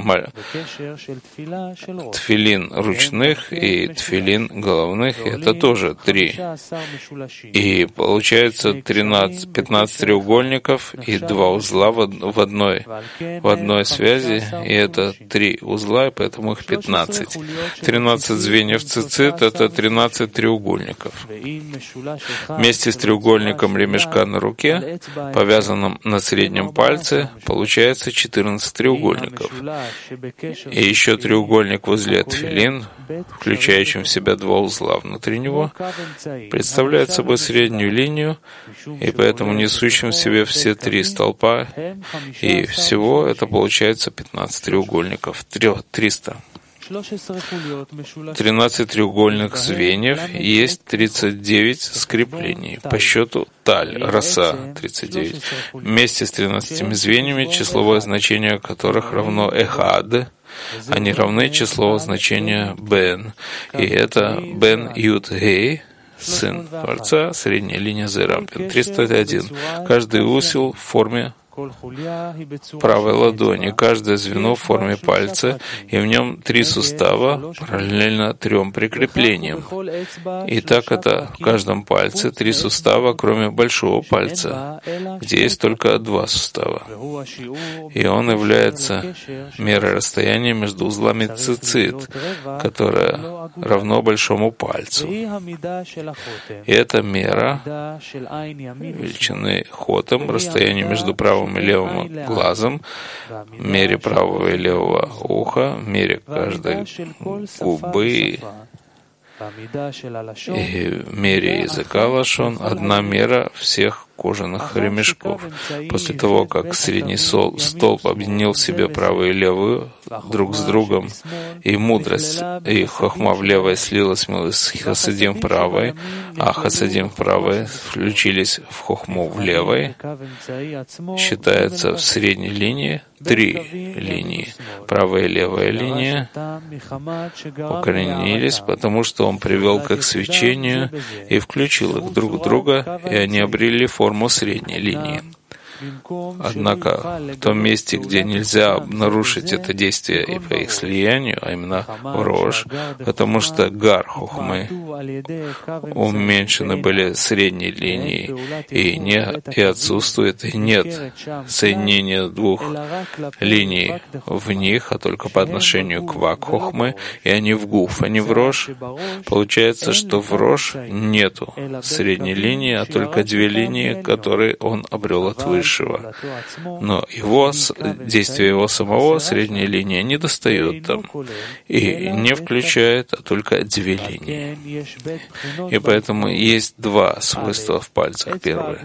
Тфилин ручных и тфилин головных — это тоже 3. И получается 15 треугольников и 2 узла в одной связи, и это 3 узла, и поэтому их 15. 13 звеньев цицит — это 13 треугольников. Вместе с треугольником ремешка на руке, повязанным на среднем пальце, получается 14 треугольников. И еще треугольник в узле тфилин, включающим в себя 2 узла внутри него, представляет собой среднюю линию, и поэтому несущим в себе все 3 столпа, и всего это получается 15 треугольников, 300. 13 треугольных звеньев, есть 39 скреплений. По счету таль, роса, 39. Вместе с 13 звеньями, числовое значение которых равно эхад, они равны числовому значению бен. И это бен юд гей, сын Творца, средняя линия Зерампин. 301. Каждый узел в форме правой ладони, каждое звено в форме пальца, и в нем 3 сустава, параллельно 3 прикреплениям. И так это в каждом пальце 3 сустава, кроме большого пальца, где есть только 2 сустава. И он является мерой расстояния между узлами цицит, которое равно большому пальцу. И это мера величины хотом, расстояние между правым и левым глазом, в мере правого и левого уха, в мере каждой губы и в мере языка лашон, одна мера всех кожаных ремешков. После того, как средний столб объединил в себе правую и левую друг с другом, и мудрость и хохма в левой слилась с хасадим в правой, а хасадим в правой включились в хохму в левой, считается в средней линии 3 линии. Правая и левая линия укоренились, потому что он привел к их свечению и включил их друг в друга, и они обрели форму средней линии. Однако в том месте, где нельзя нарушить это действие и по их слиянию, а именно в Рош, потому что гар хохмы уменьшены были средней линией, и отсутствует, и нет соединения 2 линий в них, а только по отношению к вак хохмы, и они в гуф, а не в Рош. Получается, что в Рош нету средней линии, а только 2 линии, которые он обрел от Высшего. Но действие его самого, средняя линия, не достает там и не включает, а только 2 линии. И поэтому есть 2 свойства в пальцах. Первое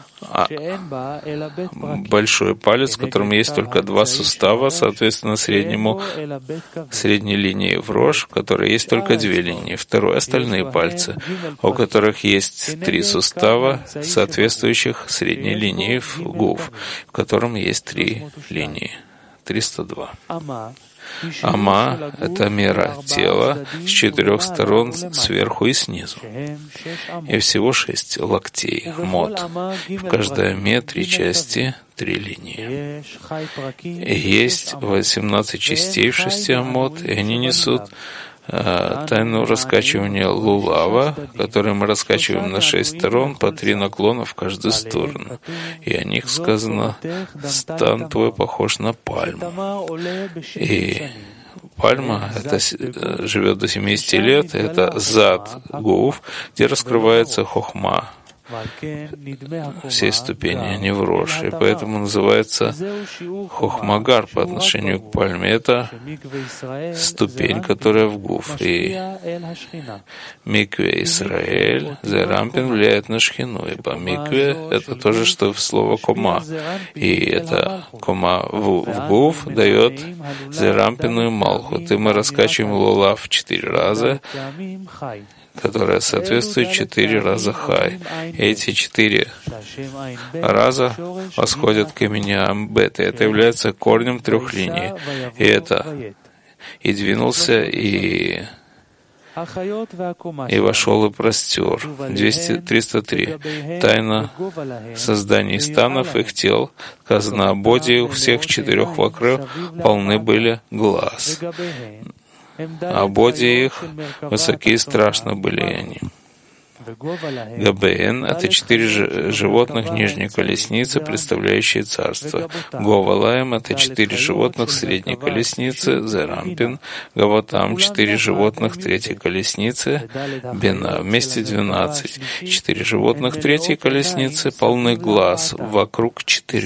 — большой палец, в котором есть только 2 сустава, соответственно, средней линии в Рош, в которой есть только 2 линии. Второе — остальные пальцы, у которых есть 3 сустава, соответствующих средней линии в Гуф, в котором есть 3 линии. 302. Ама — это мера тела с 4 сторон, сверху и снизу. И всего 6 локтей, мод. И в каждой аме 3 части, 3 линии. И есть 18 частей в 6 амот, и они несут тайну раскачивания лулава, который мы раскачиваем на 6 сторон, по 3 наклона в каждую сторону. И о них сказано: «Стан твой похож на пальму». И пальма, это живет до 70 лет, это зад гуф, где раскрывается хохма, все ступени, они в рош, и поэтому называется хохмагар по отношению к пальме. Это ступень, которая в гуф. И микве Исраэль, зерампин влияет на шхину, ибо микве — это то же, что в слово кома. И это кома в гуф дает зерампину малхут. И мы раскачиваем лулав 4 раза, которая соответствует 4 раза хай. Эти 4 раза восходят к имени Амбет, и это является корнем 3 линий. И это и двинулся, и вошел, и простер. 303. Тайна создания станов, их тел. Сказано, о боди у всех 4 вокруг полны были глаз. А боди их высокие и страшно были они. Габеен — это 4 животных нижней колесницы, представляющие царство. Говалаем — это 4 животных средней колесницы, Зерампин. Гаватам — 4 животных третьей колесницы, Бина. Вместе 12. 4 животных третьей колесницы, полны глаз, вокруг 4.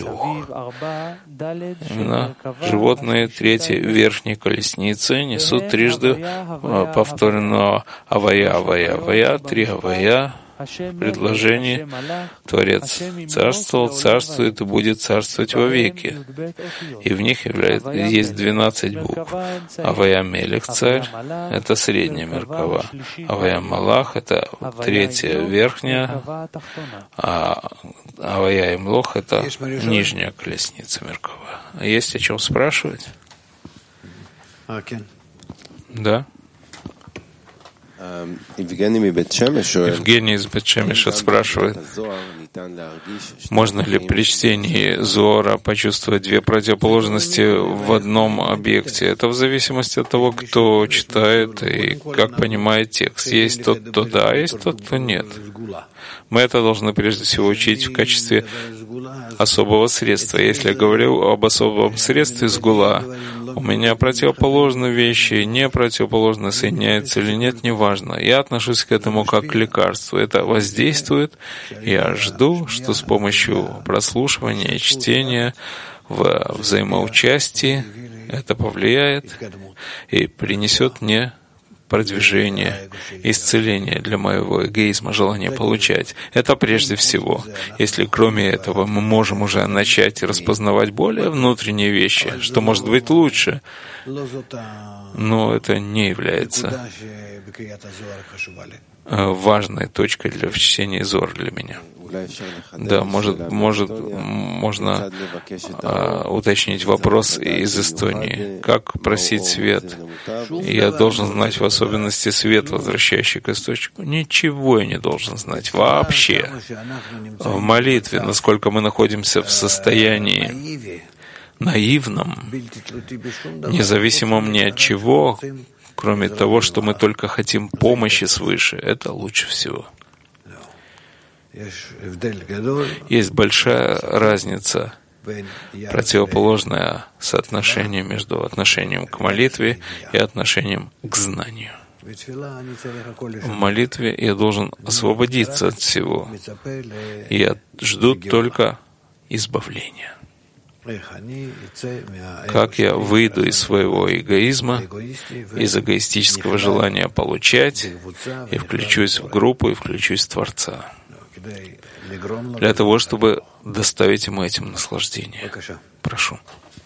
Именно животные третьей верхней колесницы несут трижды повторенного авая, авая, авая, 3 авая. В предложении Творец царствовал, царствует и будет царствовать вовеки. И в них есть 12 букв. Авая Мелех, царь, это средняя меркава. Авая Малах, это 3-я верхняя. А Авая Имлох, это нижняя колесница меркава. Есть о чем спрашивать? Да? Евгений из Бет-Шемеша спрашивает, можно ли при чтении Зоара почувствовать 2 противоположности в одном объекте? Это в зависимости от того, кто читает и как понимает текст. Есть тот, кто да, а есть тот, кто нет. Мы это должны прежде всего учить в качестве особого средства. Если я говорю об особом средстве сгула, у меня противоположные вещи, не противоположно соединяются или нет, неважно. Я отношусь к этому как к лекарству. Это воздействует. Я жду, что с помощью прослушивания и чтения в взаимоучастии это повлияет и принесет мне продвижение, исцеление для моего эгоизма, желания получать. Это прежде всего. Если кроме этого мы можем уже начать распознавать более внутренние вещи, что может быть лучше, но это не является важной точкой для чтения Зор для меня. Да, можно уточнить вопрос из Эстонии. Как просить свет? Я должен знать в особенности свет, возвращающий к источнику. Ничего я не должен знать вообще. В молитве, насколько мы находимся в состоянии наивном, независимом ни от чего, кроме того, что мы только хотим помощи свыше, это лучше всего. Есть большая разница, противоположное соотношение между отношением к молитве и отношением к знанию. В молитве я должен освободиться от всего. Я жду только избавления. Как я выйду из своего эгоизма, из эгоистического желания получать, и включусь в группу, и включусь в Творца, для того, чтобы доставить ему этим наслаждение. Прошу.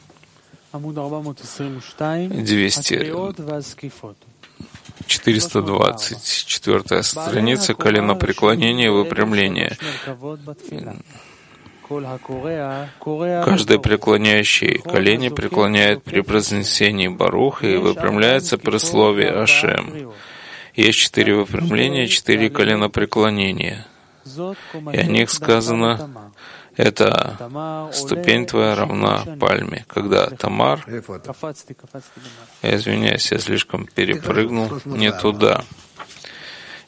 424 страница, коленопреклонение и выпрямление. Каждый преклоняющий колени преклоняет при произнесении Барух и выпрямляется при слове Ашем. Есть 4 выпрямления, 4 коленопреклонения. И о них сказано, это ступень твоя равна пальме. Когда Тамар, я извиняюсь, я слишком перепрыгнул не туда.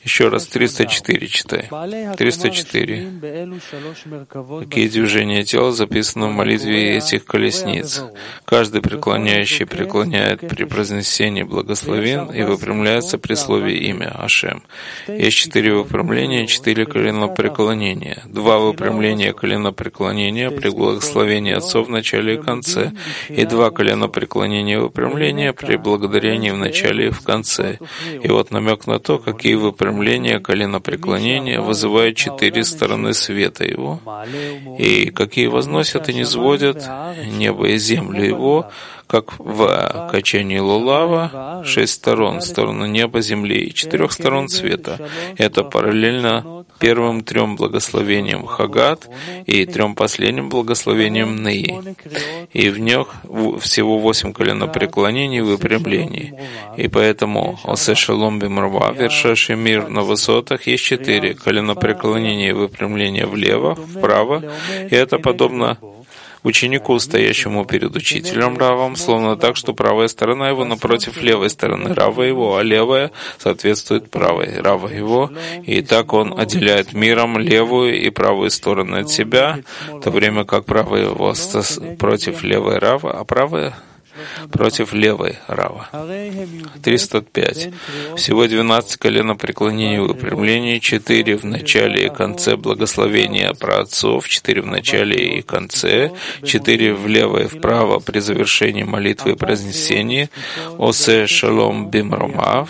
Еще раз 304 читай. 304. Какие движения тела записаны в молитве этих колесниц? Каждый преклоняющий преклоняет при произнесении благословен и выпрямляется при слове имя Ашем. Есть 4 выпрямления, 4 коленопреклонения. 2 выпрямления коленопреклонения при благословении отцов в начале и конце, и 2 коленопреклонения выпрямления при благодарении в начале и в конце. И вот намек на то, какие выпрямления коленопреклонения вызывают 4 стороны света Его, и какие возносят и низводят небо и землю Его, как в качании лулава 6 сторон, стороны неба, земли и 4 сторон света. Это параллельно первым 3 благословениям Хагат и 3 последним благословениям Неи. И в них всего 8 коленопреклонений и выпрямлений. И поэтому Осе Шалом Бимрава, вершащий мир на высотах, есть 4 коленопреклонения и выпрямления влево, вправо, и это подобно ученику, стоящему перед учителем Равом, словно так, что правая сторона его напротив левой стороны Рава его, а левая соответствует правой Рава его, и так он отделяет миром левую и правую стороны от себя, в то время как правая его против левой Рава, а правая против левой Рава. 305. Всего 12 коленопреклонений и выпрямлений, 4 в начале и конце благословения праотцов, 4 в начале и конце, 4 влево и вправо при завершении молитвы и произнесении, Осе Шалом Бимромав,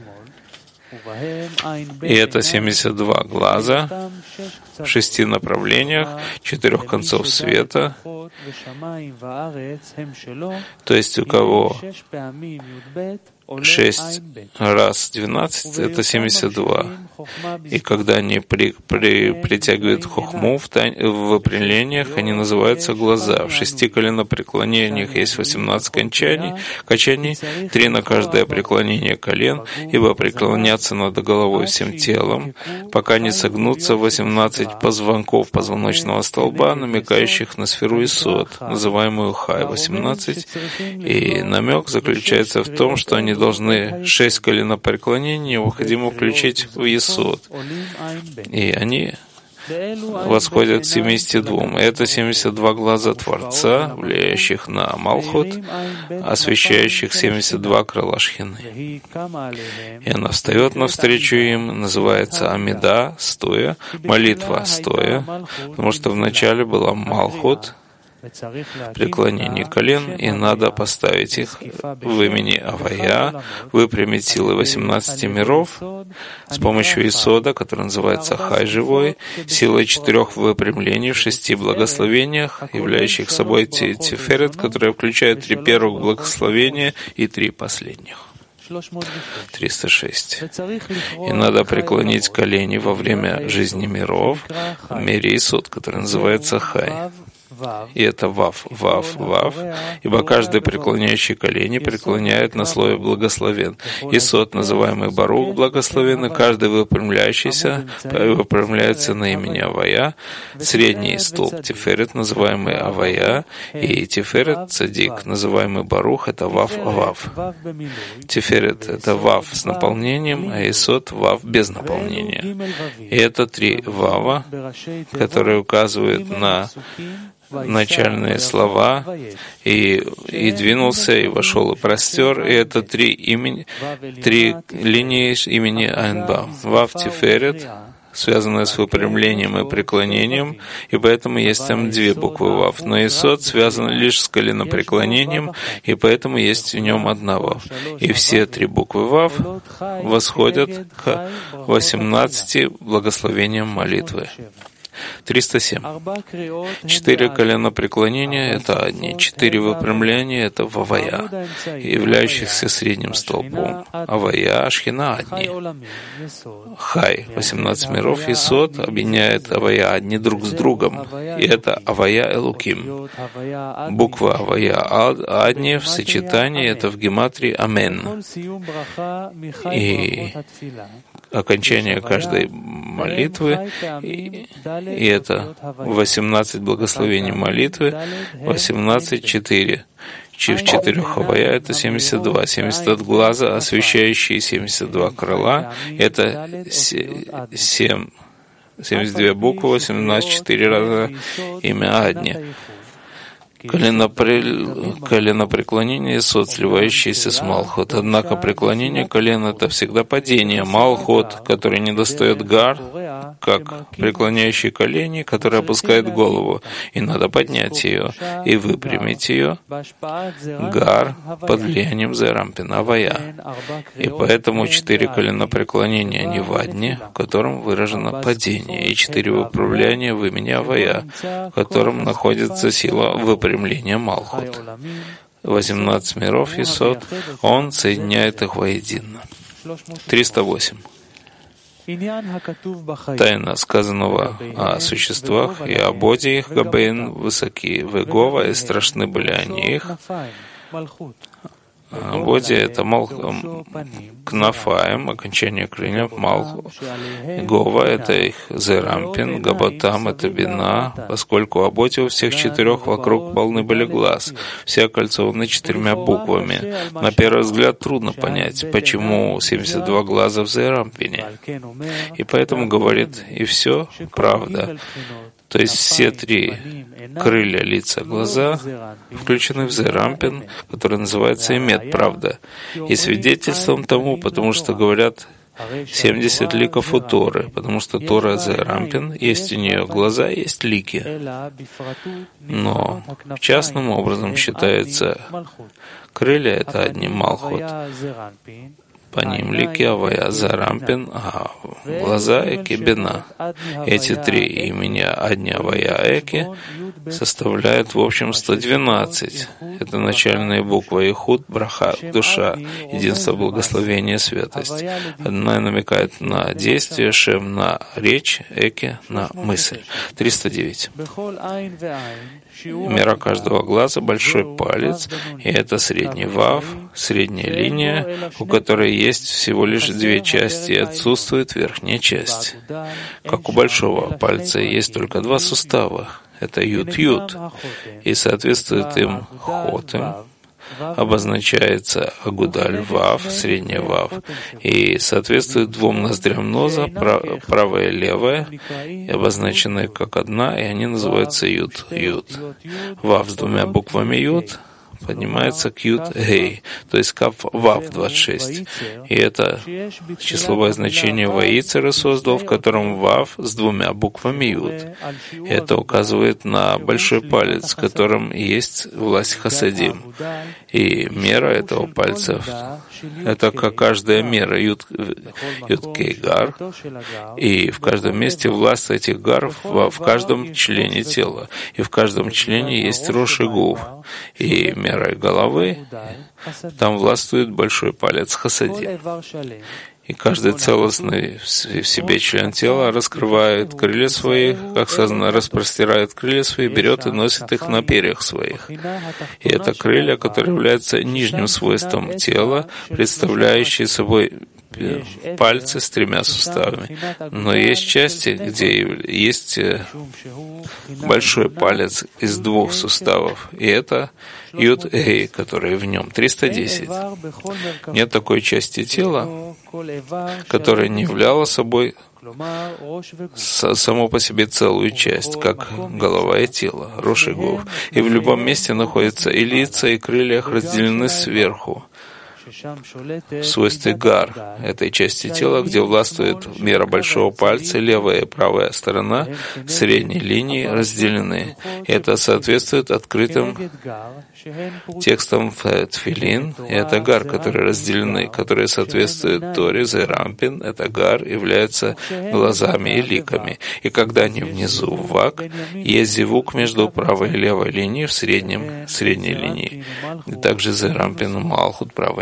и это 72 глаза в 6 направлениях, 4 концов света. То есть у кого 6 раз 12 — это 72. И когда они притягивают хохму в выпрямлениях, они называются глаза. В 6 коленопреклонениях есть 18 качаний, 3 на каждое преклонение колен, ибо преклоняться надо головой всем телом, пока не согнутся 18 позвонков позвоночного столба, намекающих на сферу Исод, называемую Хай 18. И намек заключается в том, что они должны 6 коленопреклонений необходимо включить в Исод. И они восходят к 72. Это 72 глаза Творца, влияющих на Малхут, освещающих 72 крыла Шхины. И она встает навстречу им, называется Амида, стоя, молитва, стоя, потому что вначале была Малхут, преклонение колен, и надо поставить их в имени Авая, выпрямить силы 18 миров с помощью Исода, который называется Хай живой, силой 4 выпрямлений в 6 благословениях, являющих собой Тиферет, которая включает 3 первых благословения и 3 последних. 306. И надо преклонить колени во время жизни миров в мире Исод, который называется Хай. И это Вав, ибо каждый преклоняющий колени преклоняет на слове благословен. Исод, называемый Барух, благословен, и каждый выпрямляющийся выпрямляется на имени Авая. Средний столб Тиферет, называемый Авая, и Тиферет, цадик, называемый Барух, это Вав. Тиферет — это Вав с наполнением, а Исод — Вав без наполнения. И это 3 Вава, которые указывают на начальные слова, и двинулся, и вошел, и простер, и это 3 линии имени Айнба. Вав Тиферет, связанная с выпрямлением и преклонением, и поэтому есть там 2 буквы Вав. Но Исод связан лишь с коленопреклонением, и поэтому есть в нем 1 Вав. И все 3 буквы Вав восходят к 18 благословениям молитвы. 307. 4 коленопреклонения — это одни, 4 выпрямления — это Вавая, являющихся средним столбом. Авая, Шхина — одни. Хай, 18 миров, Исод объединяет Авая одни друг с другом, и это Авая Элуким. Буква Авая одни в сочетании — это в гематрии Амен. И окончание каждой молитвы, и это 18 благословений молитвы, 18, 4. В 4 Хавая это 72. 72 глаза, освещающие 72 крыла, это 72 буквы, 18 4 раза имя Адни. Коленопреклонение — сот, сливающийся с Малхут. Однако преклонение колен — это всегда падение. Малхут, который не достает Гар, как преклоняющий колени, который опускает голову. И надо поднять ее и выпрямить ее. Гар под влиянием Зерампина, Авая. И поэтому 4 коленопреклонения не в Адне, в котором выражено падение, и 4 выправляния в имени Авая, в котором находится сила выпрямления Малхут. 18 миров и сот, он соединяет их воедино. 308. Тайна сказанного о существах и о боде их, Габейн, высоки, Вегова, и страшны были они их. Боди — это Кнафаем, окончание крыльев, Малху. Гова — это их Зерампин, Габотам — это Бина, поскольку о боди у всех 4 вокруг полны были глаз, все окольцованы 4 буквами. На первый взгляд трудно понять, почему 72 глаза в Зерампине. И поэтому говорит, и все правда. То есть все 3 крылья, лица, глаза включены в Зерампин, который называется Эмет, правда. И свидетельством тому, потому что говорят 70 ликов у Торы, потому что Тора Зерампин, есть у нее глаза, есть лики. Но частным образом считается крылья — это одним Малхут. По ним лики Авая, Зерампин, а глаза Эки, Бина. Эти 3 имени Адни, Авая, Эки составляют в общем 112. Это начальные буквы Ихуд, Браха, душа, единство, благословение, святость. Одна намекает на действие, Шем на речь, Эки на мысль. 309. Мера каждого глаза — большой палец, и это средний вав, средняя линия, у которой есть всего лишь 2 части, и отсутствует верхняя часть. Как у большого пальца есть только 2 сустава, это Юд-Юд, и соответствует им Хотем, обозначается Агудаль Вав, средняя Вав, и соответствует 2 ноздрям носа, правая и левая, обозначенные как одна, и они называются Юд. Вав с 2 буквами Юд поднимается к Юд Гей, то есть Кав Вав 26. И это числовое значение Ваицера создал, в котором Вав с 2 буквами Юд. И это указывает на большой палец, в котором есть власть Хасадим. И мера этого пальца — это как каждая мера Юд Кей Гар, и в каждом месте власть этих гар в каждом члене тела. И в каждом члене есть Рош и Гуф. И мерой головы там властвует большой палец Хасадим. И каждый целостный в себе член тела раскрывает крылья свои, как сказано, распростирает крылья свои, берет и носит их на перьях своих. И это крылья, которые являются нижним свойством тела, представляющие собой пальцы с 3 суставами. Но есть части, где есть большой палец из 2 суставов, и это Юд-Эй, который в нем 310. Нет такой части тела, которая не являла собой само по себе целую часть, как голова и тело, Рош и Гуф. И в любом месте находятся и лица, и крылья разделены сверху. В свойстве гар этой части тела, где властвует мера большого пальца, левая и правая сторона средней линии разделены. И это соответствует открытым текстам в Тфилин. И это гар, которые разделены, которые соответствуют Торе, Зерампин. Это гар является глазами и ликами. И когда они внизу в вак, есть зевук между правой и левой линией в средней линии. И также Зерампин и Малхут, правая и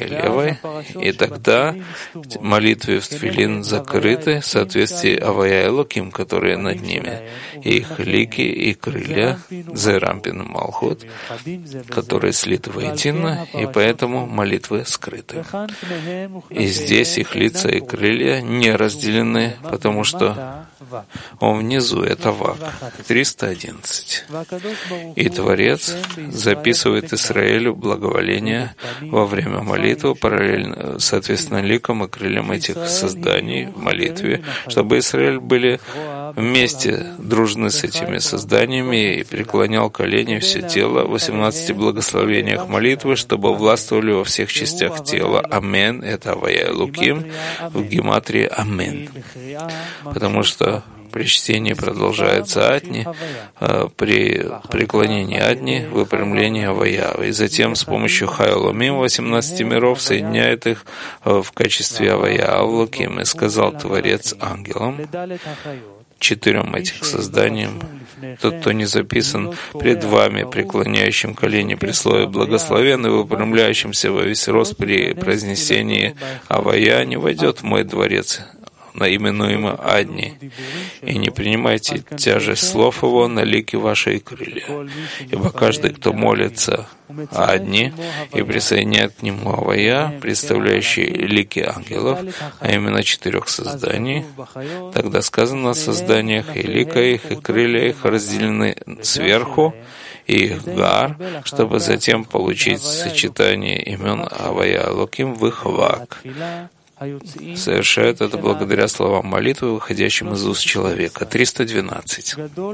королевой, и тогда молитвы в тфилин закрыты в соответствии Авая Элоким, которые над ними, и их лики и крылья, Зерампин и Малхут, которые слиты воедино, и поэтому молитвы скрыты. И здесь их лица и крылья не разделены, потому что он внизу — это Вак. 311. И Творец записывает Израилю благоволение во время молитвы, параллельно, соответственно, ликам и крыльям этих созданий в молитве, чтобы Израиль были вместе дружны с этими созданиями и преклонял колени все тело в 18 благословениях молитвы, чтобы властвовали во всех частях тела. Амен — это Авая Элоким в гематрии Амен. Потому что при чтении продолжается Адни, при преклонении Адни — выпрямление Авая. И затем с помощью Хайломим 18 миров соединяет их в качестве Авая Элоким. И сказал Творец ангелам, 4 этих созданиям: тот, кто не записан пред вами, преклоняющим колени при слове благословен и выпрямляющимся во весь рост при произнесении Авая, не войдет в мой дворец, наименуемый Адни, и не принимайте тяжесть слов его на лики ваши и крылья. Ибо каждый, кто молится Адни и присоединяет к нему Авая, представляющий лики ангелов, а именно 4 созданий, тогда сказано о созданиях, и лика их, и крылья их разделены сверху, и их гар, чтобы затем получить сочетание имен Авая Элоким в их Вак. Совершают это благодаря словам молитвы, выходящим из уст человека. 312.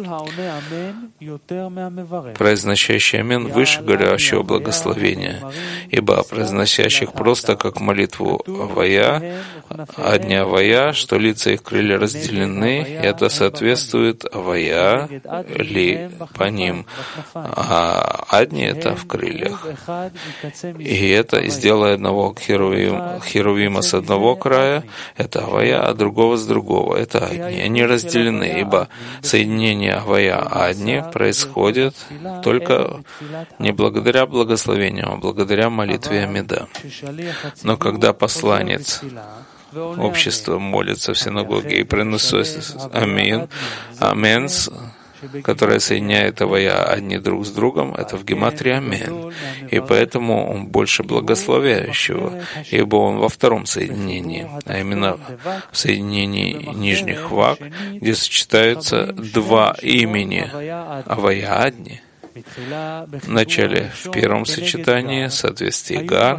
Произносящий амен выше говорящего благословения, ибо произносящих просто как молитву Авая, Адни Авая, что лица их крылья разделены, это соответствует Авая ли по ним, а Адни — это в крыльях. И это сделай одного херувима с одного края, это Авая, а другого с другого, это Адни. Они разделены, ибо соединение Авая Адни происходит только не благодаря благословению, а благодаря молитве Амида. Но когда посланец общества молится в синагоге и приносит Амин, которая соединяет Авая Адни друг с другом, это в гематрии Амен. И поэтому он больше благословляющего, ибо он во втором соединении, а именно в соединении нижних Вак, где сочетаются 2 имени Авая Адни. В начале, в первом сочетании, в соответствии Гар,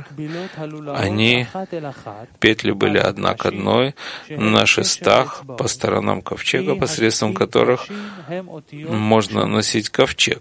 петли были одна к одной на шестах по сторонам ковчега, посредством которых можно носить ковчег.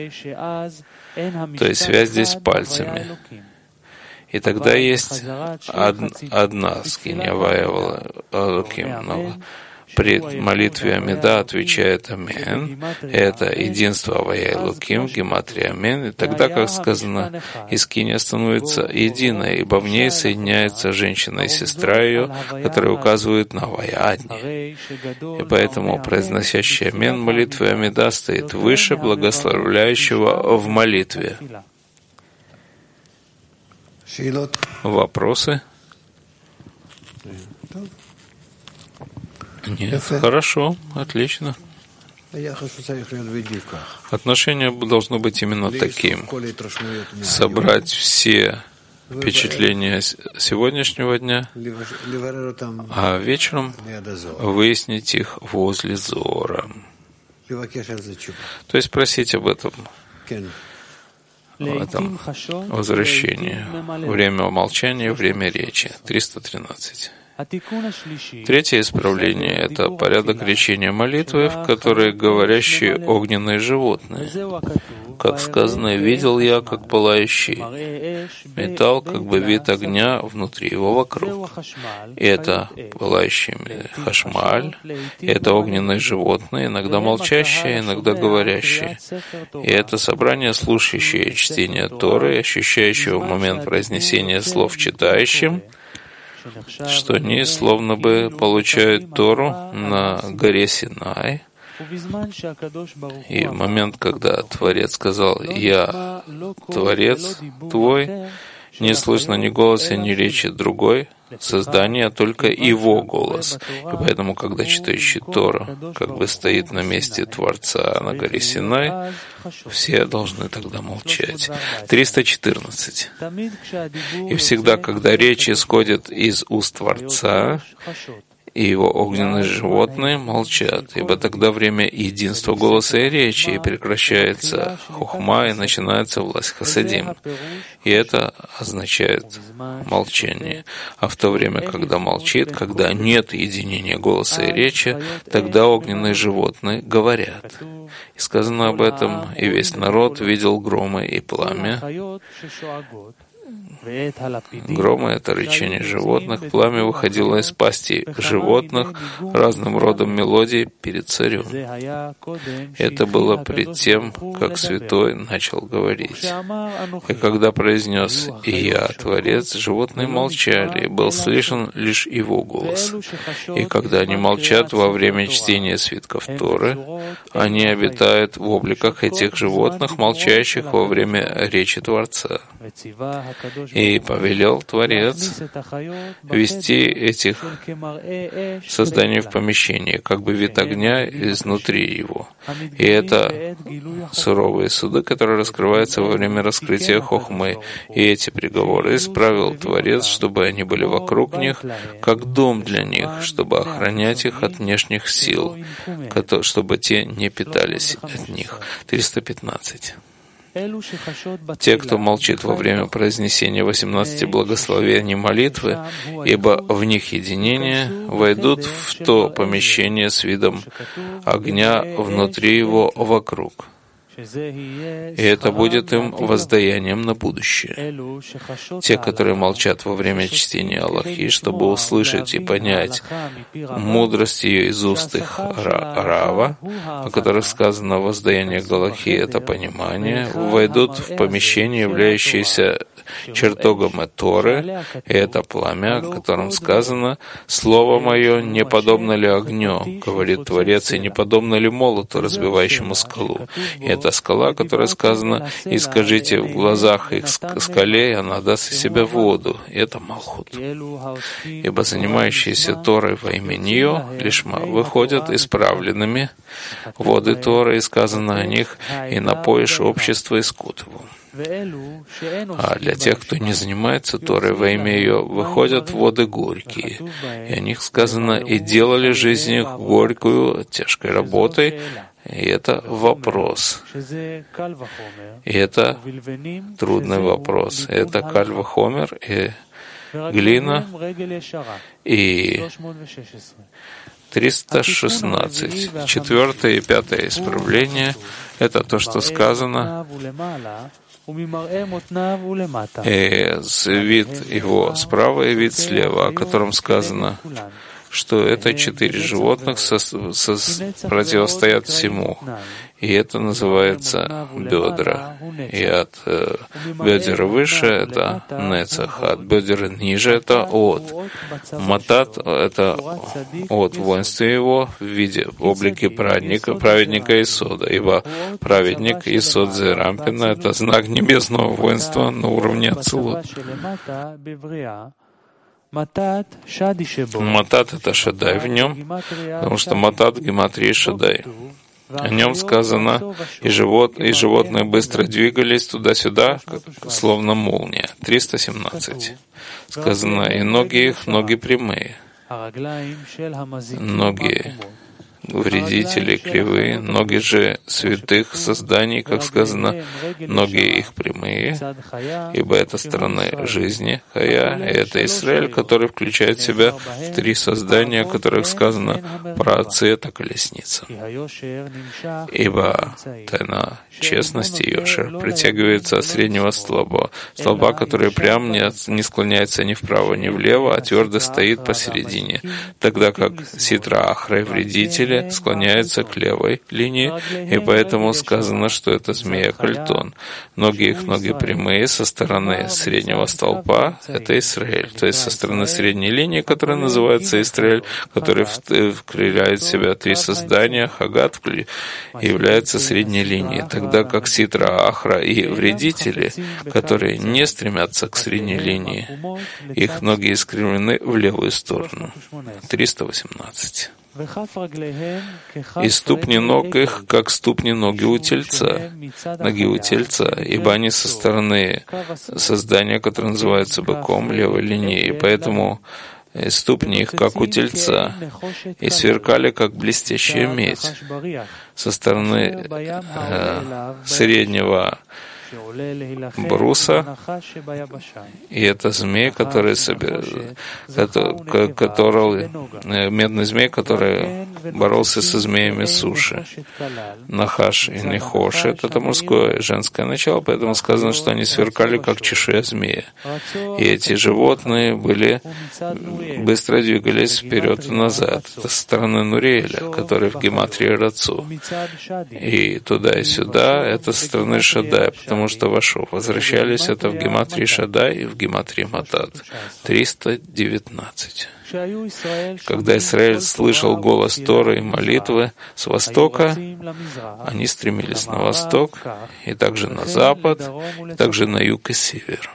То есть связь здесь с пальцами. И тогда есть одна скиния Авая Элоким, но при молитве Амида отвечает Амен. Это единство Авая Элоким в гематрии Амен. И тогда, как сказано, скиния становится единой, ибо в ней соединяется женщина и сестра ее, которые указывают на Авая Адни. И поэтому произносящий Амен молитвы Амида стоит выше благословляющего в молитве. Вопросы? Нет, хорошо, отлично. Отношение должно быть именно таким. Собрать все впечатления сегодняшнего дня, а вечером выяснить их возле Зора. То есть просить об этом возвращении. Время молчания, время речи. 313. Третье исправление — это порядок речения молитвы, в которой говорящие огненные животные. Как сказано, видел я, как пылающий металл, как бы вид огня внутри его вокруг. И это пылающий хашмаль, и это огненные животные, иногда молчащие, иногда говорящие. И это собрание, слушающее чтение Торы, ощущающего момент произнесения слов читающим, что они словно бы получают Тору на горе Синай. И в момент, когда Творец сказал: «Я Творец твой», Не слышно ни голоса, ни речи другой создания, а только Его голос. И поэтому, когда читающий Тору как бы стоит на месте Творца на горе Синай, все должны тогда молчать. 314. И всегда, когда речь исходит из уст Творца, и его огненные животные молчат, ибо тогда время единства голоса и речи, и прекращается хохма, и начинается власть хасадим. И это означает молчание. А в то время, когда молчит, когда нет единения голоса и речи, тогда огненные животные говорят. И сказано об этом, и весь народ видел громы и пламя. Громы — это рычание животных, пламя выходило из пасти животных разным родом мелодий перед царем. Это было пред тем, как святой начал говорить. И когда произнес «И я, Творец», животные молчали, и был слышен лишь его голос. И когда они молчат во время чтения свитков Торы, они обитают в обликах этих животных, молчащих во время речи Творца. И повелел Творец вести этих созданий в помещение, как бы вид огня изнутри его. И это суровые суды, которые раскрываются во время раскрытия хохмы. И эти приговоры исправил Творец, чтобы они были вокруг них, как дом для них, чтобы охранять их от внешних сил, чтобы те не питались от них. 315. Те, кто молчит во время произнесения 18 благословений молитвы, ибо в них единение, войдут в то помещение с видом огня внутри его вокруг. И это будет им воздаянием на будущее. Те, которые молчат во время чтения Аллахи, чтобы услышать и понять мудрость ее из уст их Рава, о которых сказано воздаяние к Аллахи — это понимание, войдут в помещение, являющееся чертогом Торы, и это пламя, о котором сказано: «Слово мое не подобно ли огню, говорит Творец, и не подобно ли молоту, разбивающему скалу». И это скала, которая сказано: «И скажите в глазах их скале, и она даст из себя воду». И это Малхут. Ибо занимающиеся Торой во имя нее, лишма, выходят исправленными воды Торы, и сказано о них: «И напоишь общество и скот его». А для тех, кто не занимается Торой во имя ее, выходят воды горькие. И о них сказано: «И делали жизнь их горькую тяжкой работой». И это вопрос. И это трудный вопрос. Это каль вахомер и глина. И 316. 4 и 5 исправление — это то, что сказано. Вид его справа и вид слева, о котором сказано, что это 4 животных противостоят всему. И это называется бедра. И от бедер выше — это нецах, от бедер ниже — это от. Матат — это от воинства его в виде, в облике праведника Исода, ибо праведник Исод Зерампина — это знак небесного воинства на уровне Ацилут. Матат — это Шадай в нем, потому что Матат — гематрия Шадай. О нем сказано: и животные быстро двигались туда-сюда, словно молния. 317. Сказано: и ноги их, ноги прямые. Ноги вредители кривые, ноги же святых созданий, как сказано, ноги их прямые, ибо это стороны жизни, Хая, и это Исраэль, который включает в себя 3 создания, о которых сказано: праотцы — это колесница. Ибо тайна честности Йошер притягивается от среднего столба, который прям не склоняется ни вправо, ни влево, а твердо стоит посередине, тогда как Ситра Ахра и вредители мире склоняются к левой линии, и поэтому сказано, что это змея Кальтон. Ноги их ноги прямые со стороны среднего столпа — это Исраэль, то есть со стороны средней линии, которая называется Исраэль, который включает в себя три создания, Хагат является средней линией, тогда как Ситра, Ахра и вредители, которые не стремятся к средней линии, их ноги искривлены в левую сторону. 318. И ступни ног их, как ступни ноги у тельца, ибо они со стороны создания, которое называется быком, левой линии, поэтому ступни их, как у тельца, и сверкали, как блестящая медь, со стороны среднего бруса, и это змей, медный змей, который боролся со змеями суши. Нахаш и Нехошет — это мужское и женское начало, поэтому сказано, что они сверкали, как чешуя змея. И эти животные быстро двигались вперед и назад. Это со стороны Нуриэля, который в гематрии Рацу. И туда и сюда — это со стороны Шадая, потому что Вашов. Возвращались это в гематрии Шадай и в гематрии Матад. 319. Когда Израиль слышал голос Торы и молитвы с востока, они стремились на восток, и также на запад, и также на юг и север.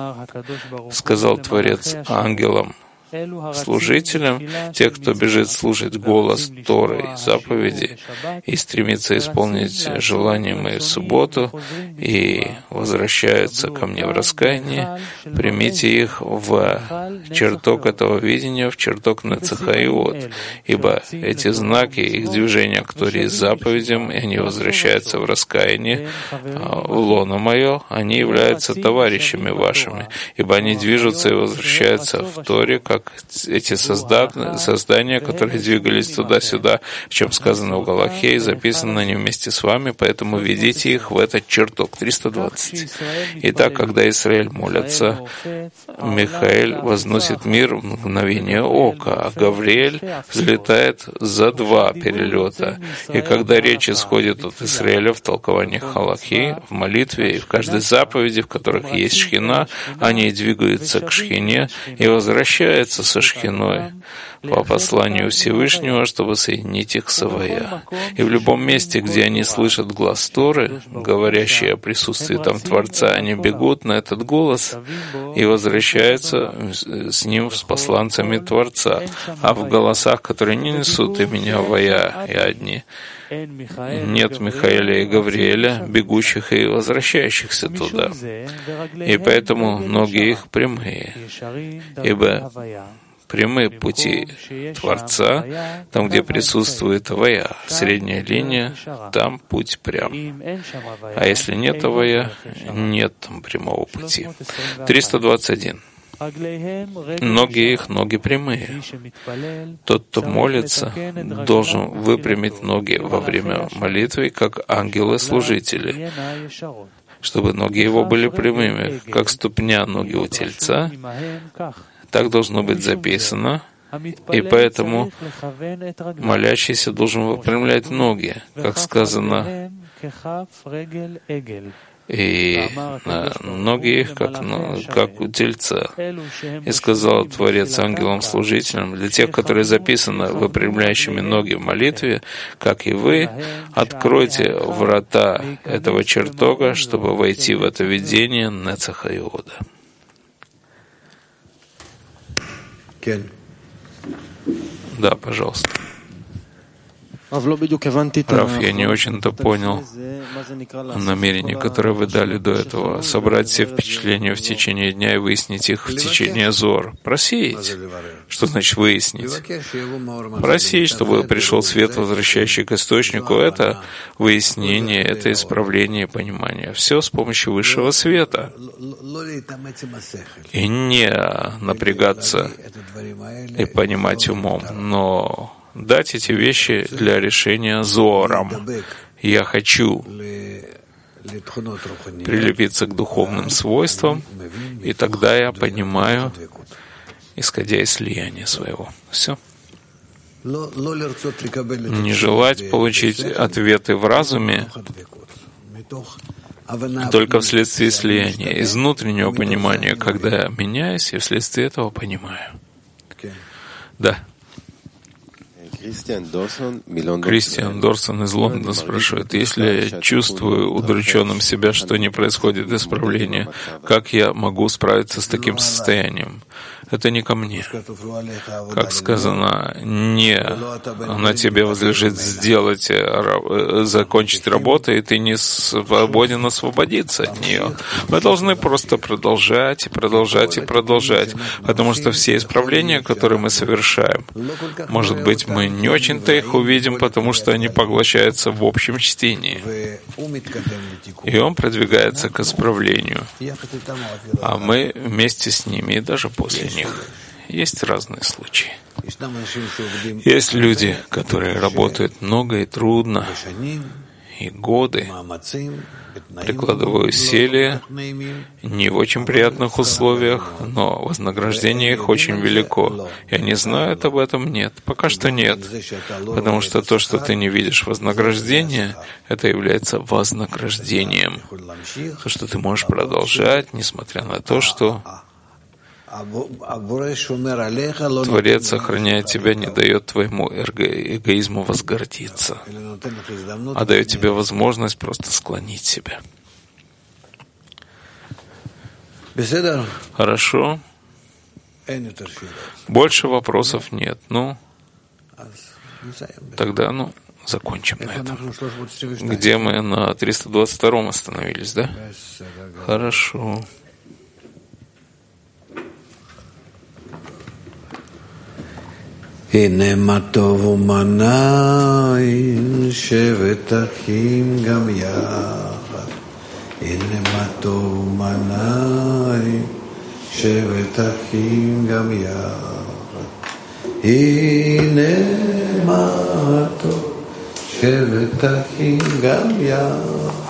Сказал Творец ангелам, служителям, тех, кто бежит слушать голос Торы и заповеди и стремится исполнить желания мои в субботу и возвращаются ко мне в раскаянии, примите их в чертог этого видения, в чертог Нецаха и Од, ибо эти знаки, их движения к Торе и заповедям, и они возвращаются в раскаянии в лоно мое, они являются товарищами вашими, ибо они движутся и возвращаются в Торе, как эти создания, которые двигались туда-сюда, о чем сказано в Галахе, и записано они вместе с вами, поэтому ведите их в этот чертог. 320. Итак, когда Израиль молится, Михаэль возносит мир в мгновение ока, а Гавриэль взлетает за 2 перелета. И когда речь исходит от Израиля в толкованиях Галахи, в молитве и в каждой заповеди, в которых есть шхина, они двигаются к шхине и возвращаются со шхиной по посланию Всевышнего, чтобы соединить их с Авая. И в любом месте, где они слышат глаз Торы, говорящий о присутствии там Творца, они бегут на этот голос и возвращаются с ним, с посланцами Творца. А в голосах, которые не несут имени Авая и одни, нет Михаэля и Гавриэля, бегущих и возвращающихся туда. И поэтому ноги их прямые, ибо прямые пути Творца, там, где присутствует Авая, средняя линия, там путь прям. А если нет Авая, нет там прямого пути. 321. Ноги их, ноги прямые. Тот, кто молится, должен выпрямить ноги во время молитвы, как ангелы-служители, чтобы ноги его были прямыми, как ступня ноги у тельца. Так должно быть записано, и поэтому молящийся должен выпрямлять ноги, как сказано, и ноги их, как у тельца. И сказал Творец ангелам-служителям, для тех, которые записаны выпрямляющими ноги в молитве, как и вы, откройте врата этого чертога, чтобы войти в это видение Нецаха и Ода. Да, пожалуйста. Раф, я не очень-то понял намерение, которое вы дали до этого, собрать все впечатления в течение дня и выяснить их в течение зор. Просеять. Что значит выяснить? Просеять, чтобы пришел свет, возвращающий к источнику. Это выяснение, это исправление и понимание. Все с помощью высшего света. И не напрягаться и понимать умом, но дать эти вещи для решения зором. Я хочу прилепиться к духовным свойствам, и тогда я понимаю, исходя из слияния своего. Все. Не желать получить ответы в разуме только вследствие слияния, из внутреннего понимания, когда я меняюсь, и вследствие этого понимаю. Да. Кристиан Дорсон из Лондона спрашивает: если я чувствую удрученным себя, что не происходит исправления, как я могу справиться с таким состоянием? Это не ко мне. Как сказано, не на тебе возлежит закончить работу, и ты не свободен освободиться от нее. Мы должны просто продолжать и продолжать и продолжать, потому что все исправления, которые мы совершаем, может быть, мы не очень-то их увидим, потому что они поглощаются в общем чтении. И он продвигается к исправлению, а мы вместе с ними и даже после них. Есть разные случаи. Есть люди, которые работают много и трудно, и годы, прикладывая усилия, не в очень приятных условиях, но вознаграждение их очень велико. И они знают об этом? Нет. Пока что нет. Потому что то, что ты не видишь вознаграждения, это является вознаграждением. То, что ты можешь продолжать, несмотря на то, что Творец, охраняя тебя, не дает твоему эгоизму возгордиться, а дает тебе возможность просто склонить себя. Хорошо? Больше вопросов нет. Тогда, закончим на этом. Где мы на 322-м остановились, да? Хорошо. הנה מה טוב ומה נעים, שבת אחים גם יחד. הנה מה טוב ומה נעים, שבת אחים גם יחד. הנה מה טוב, שבת אחים גם יחד.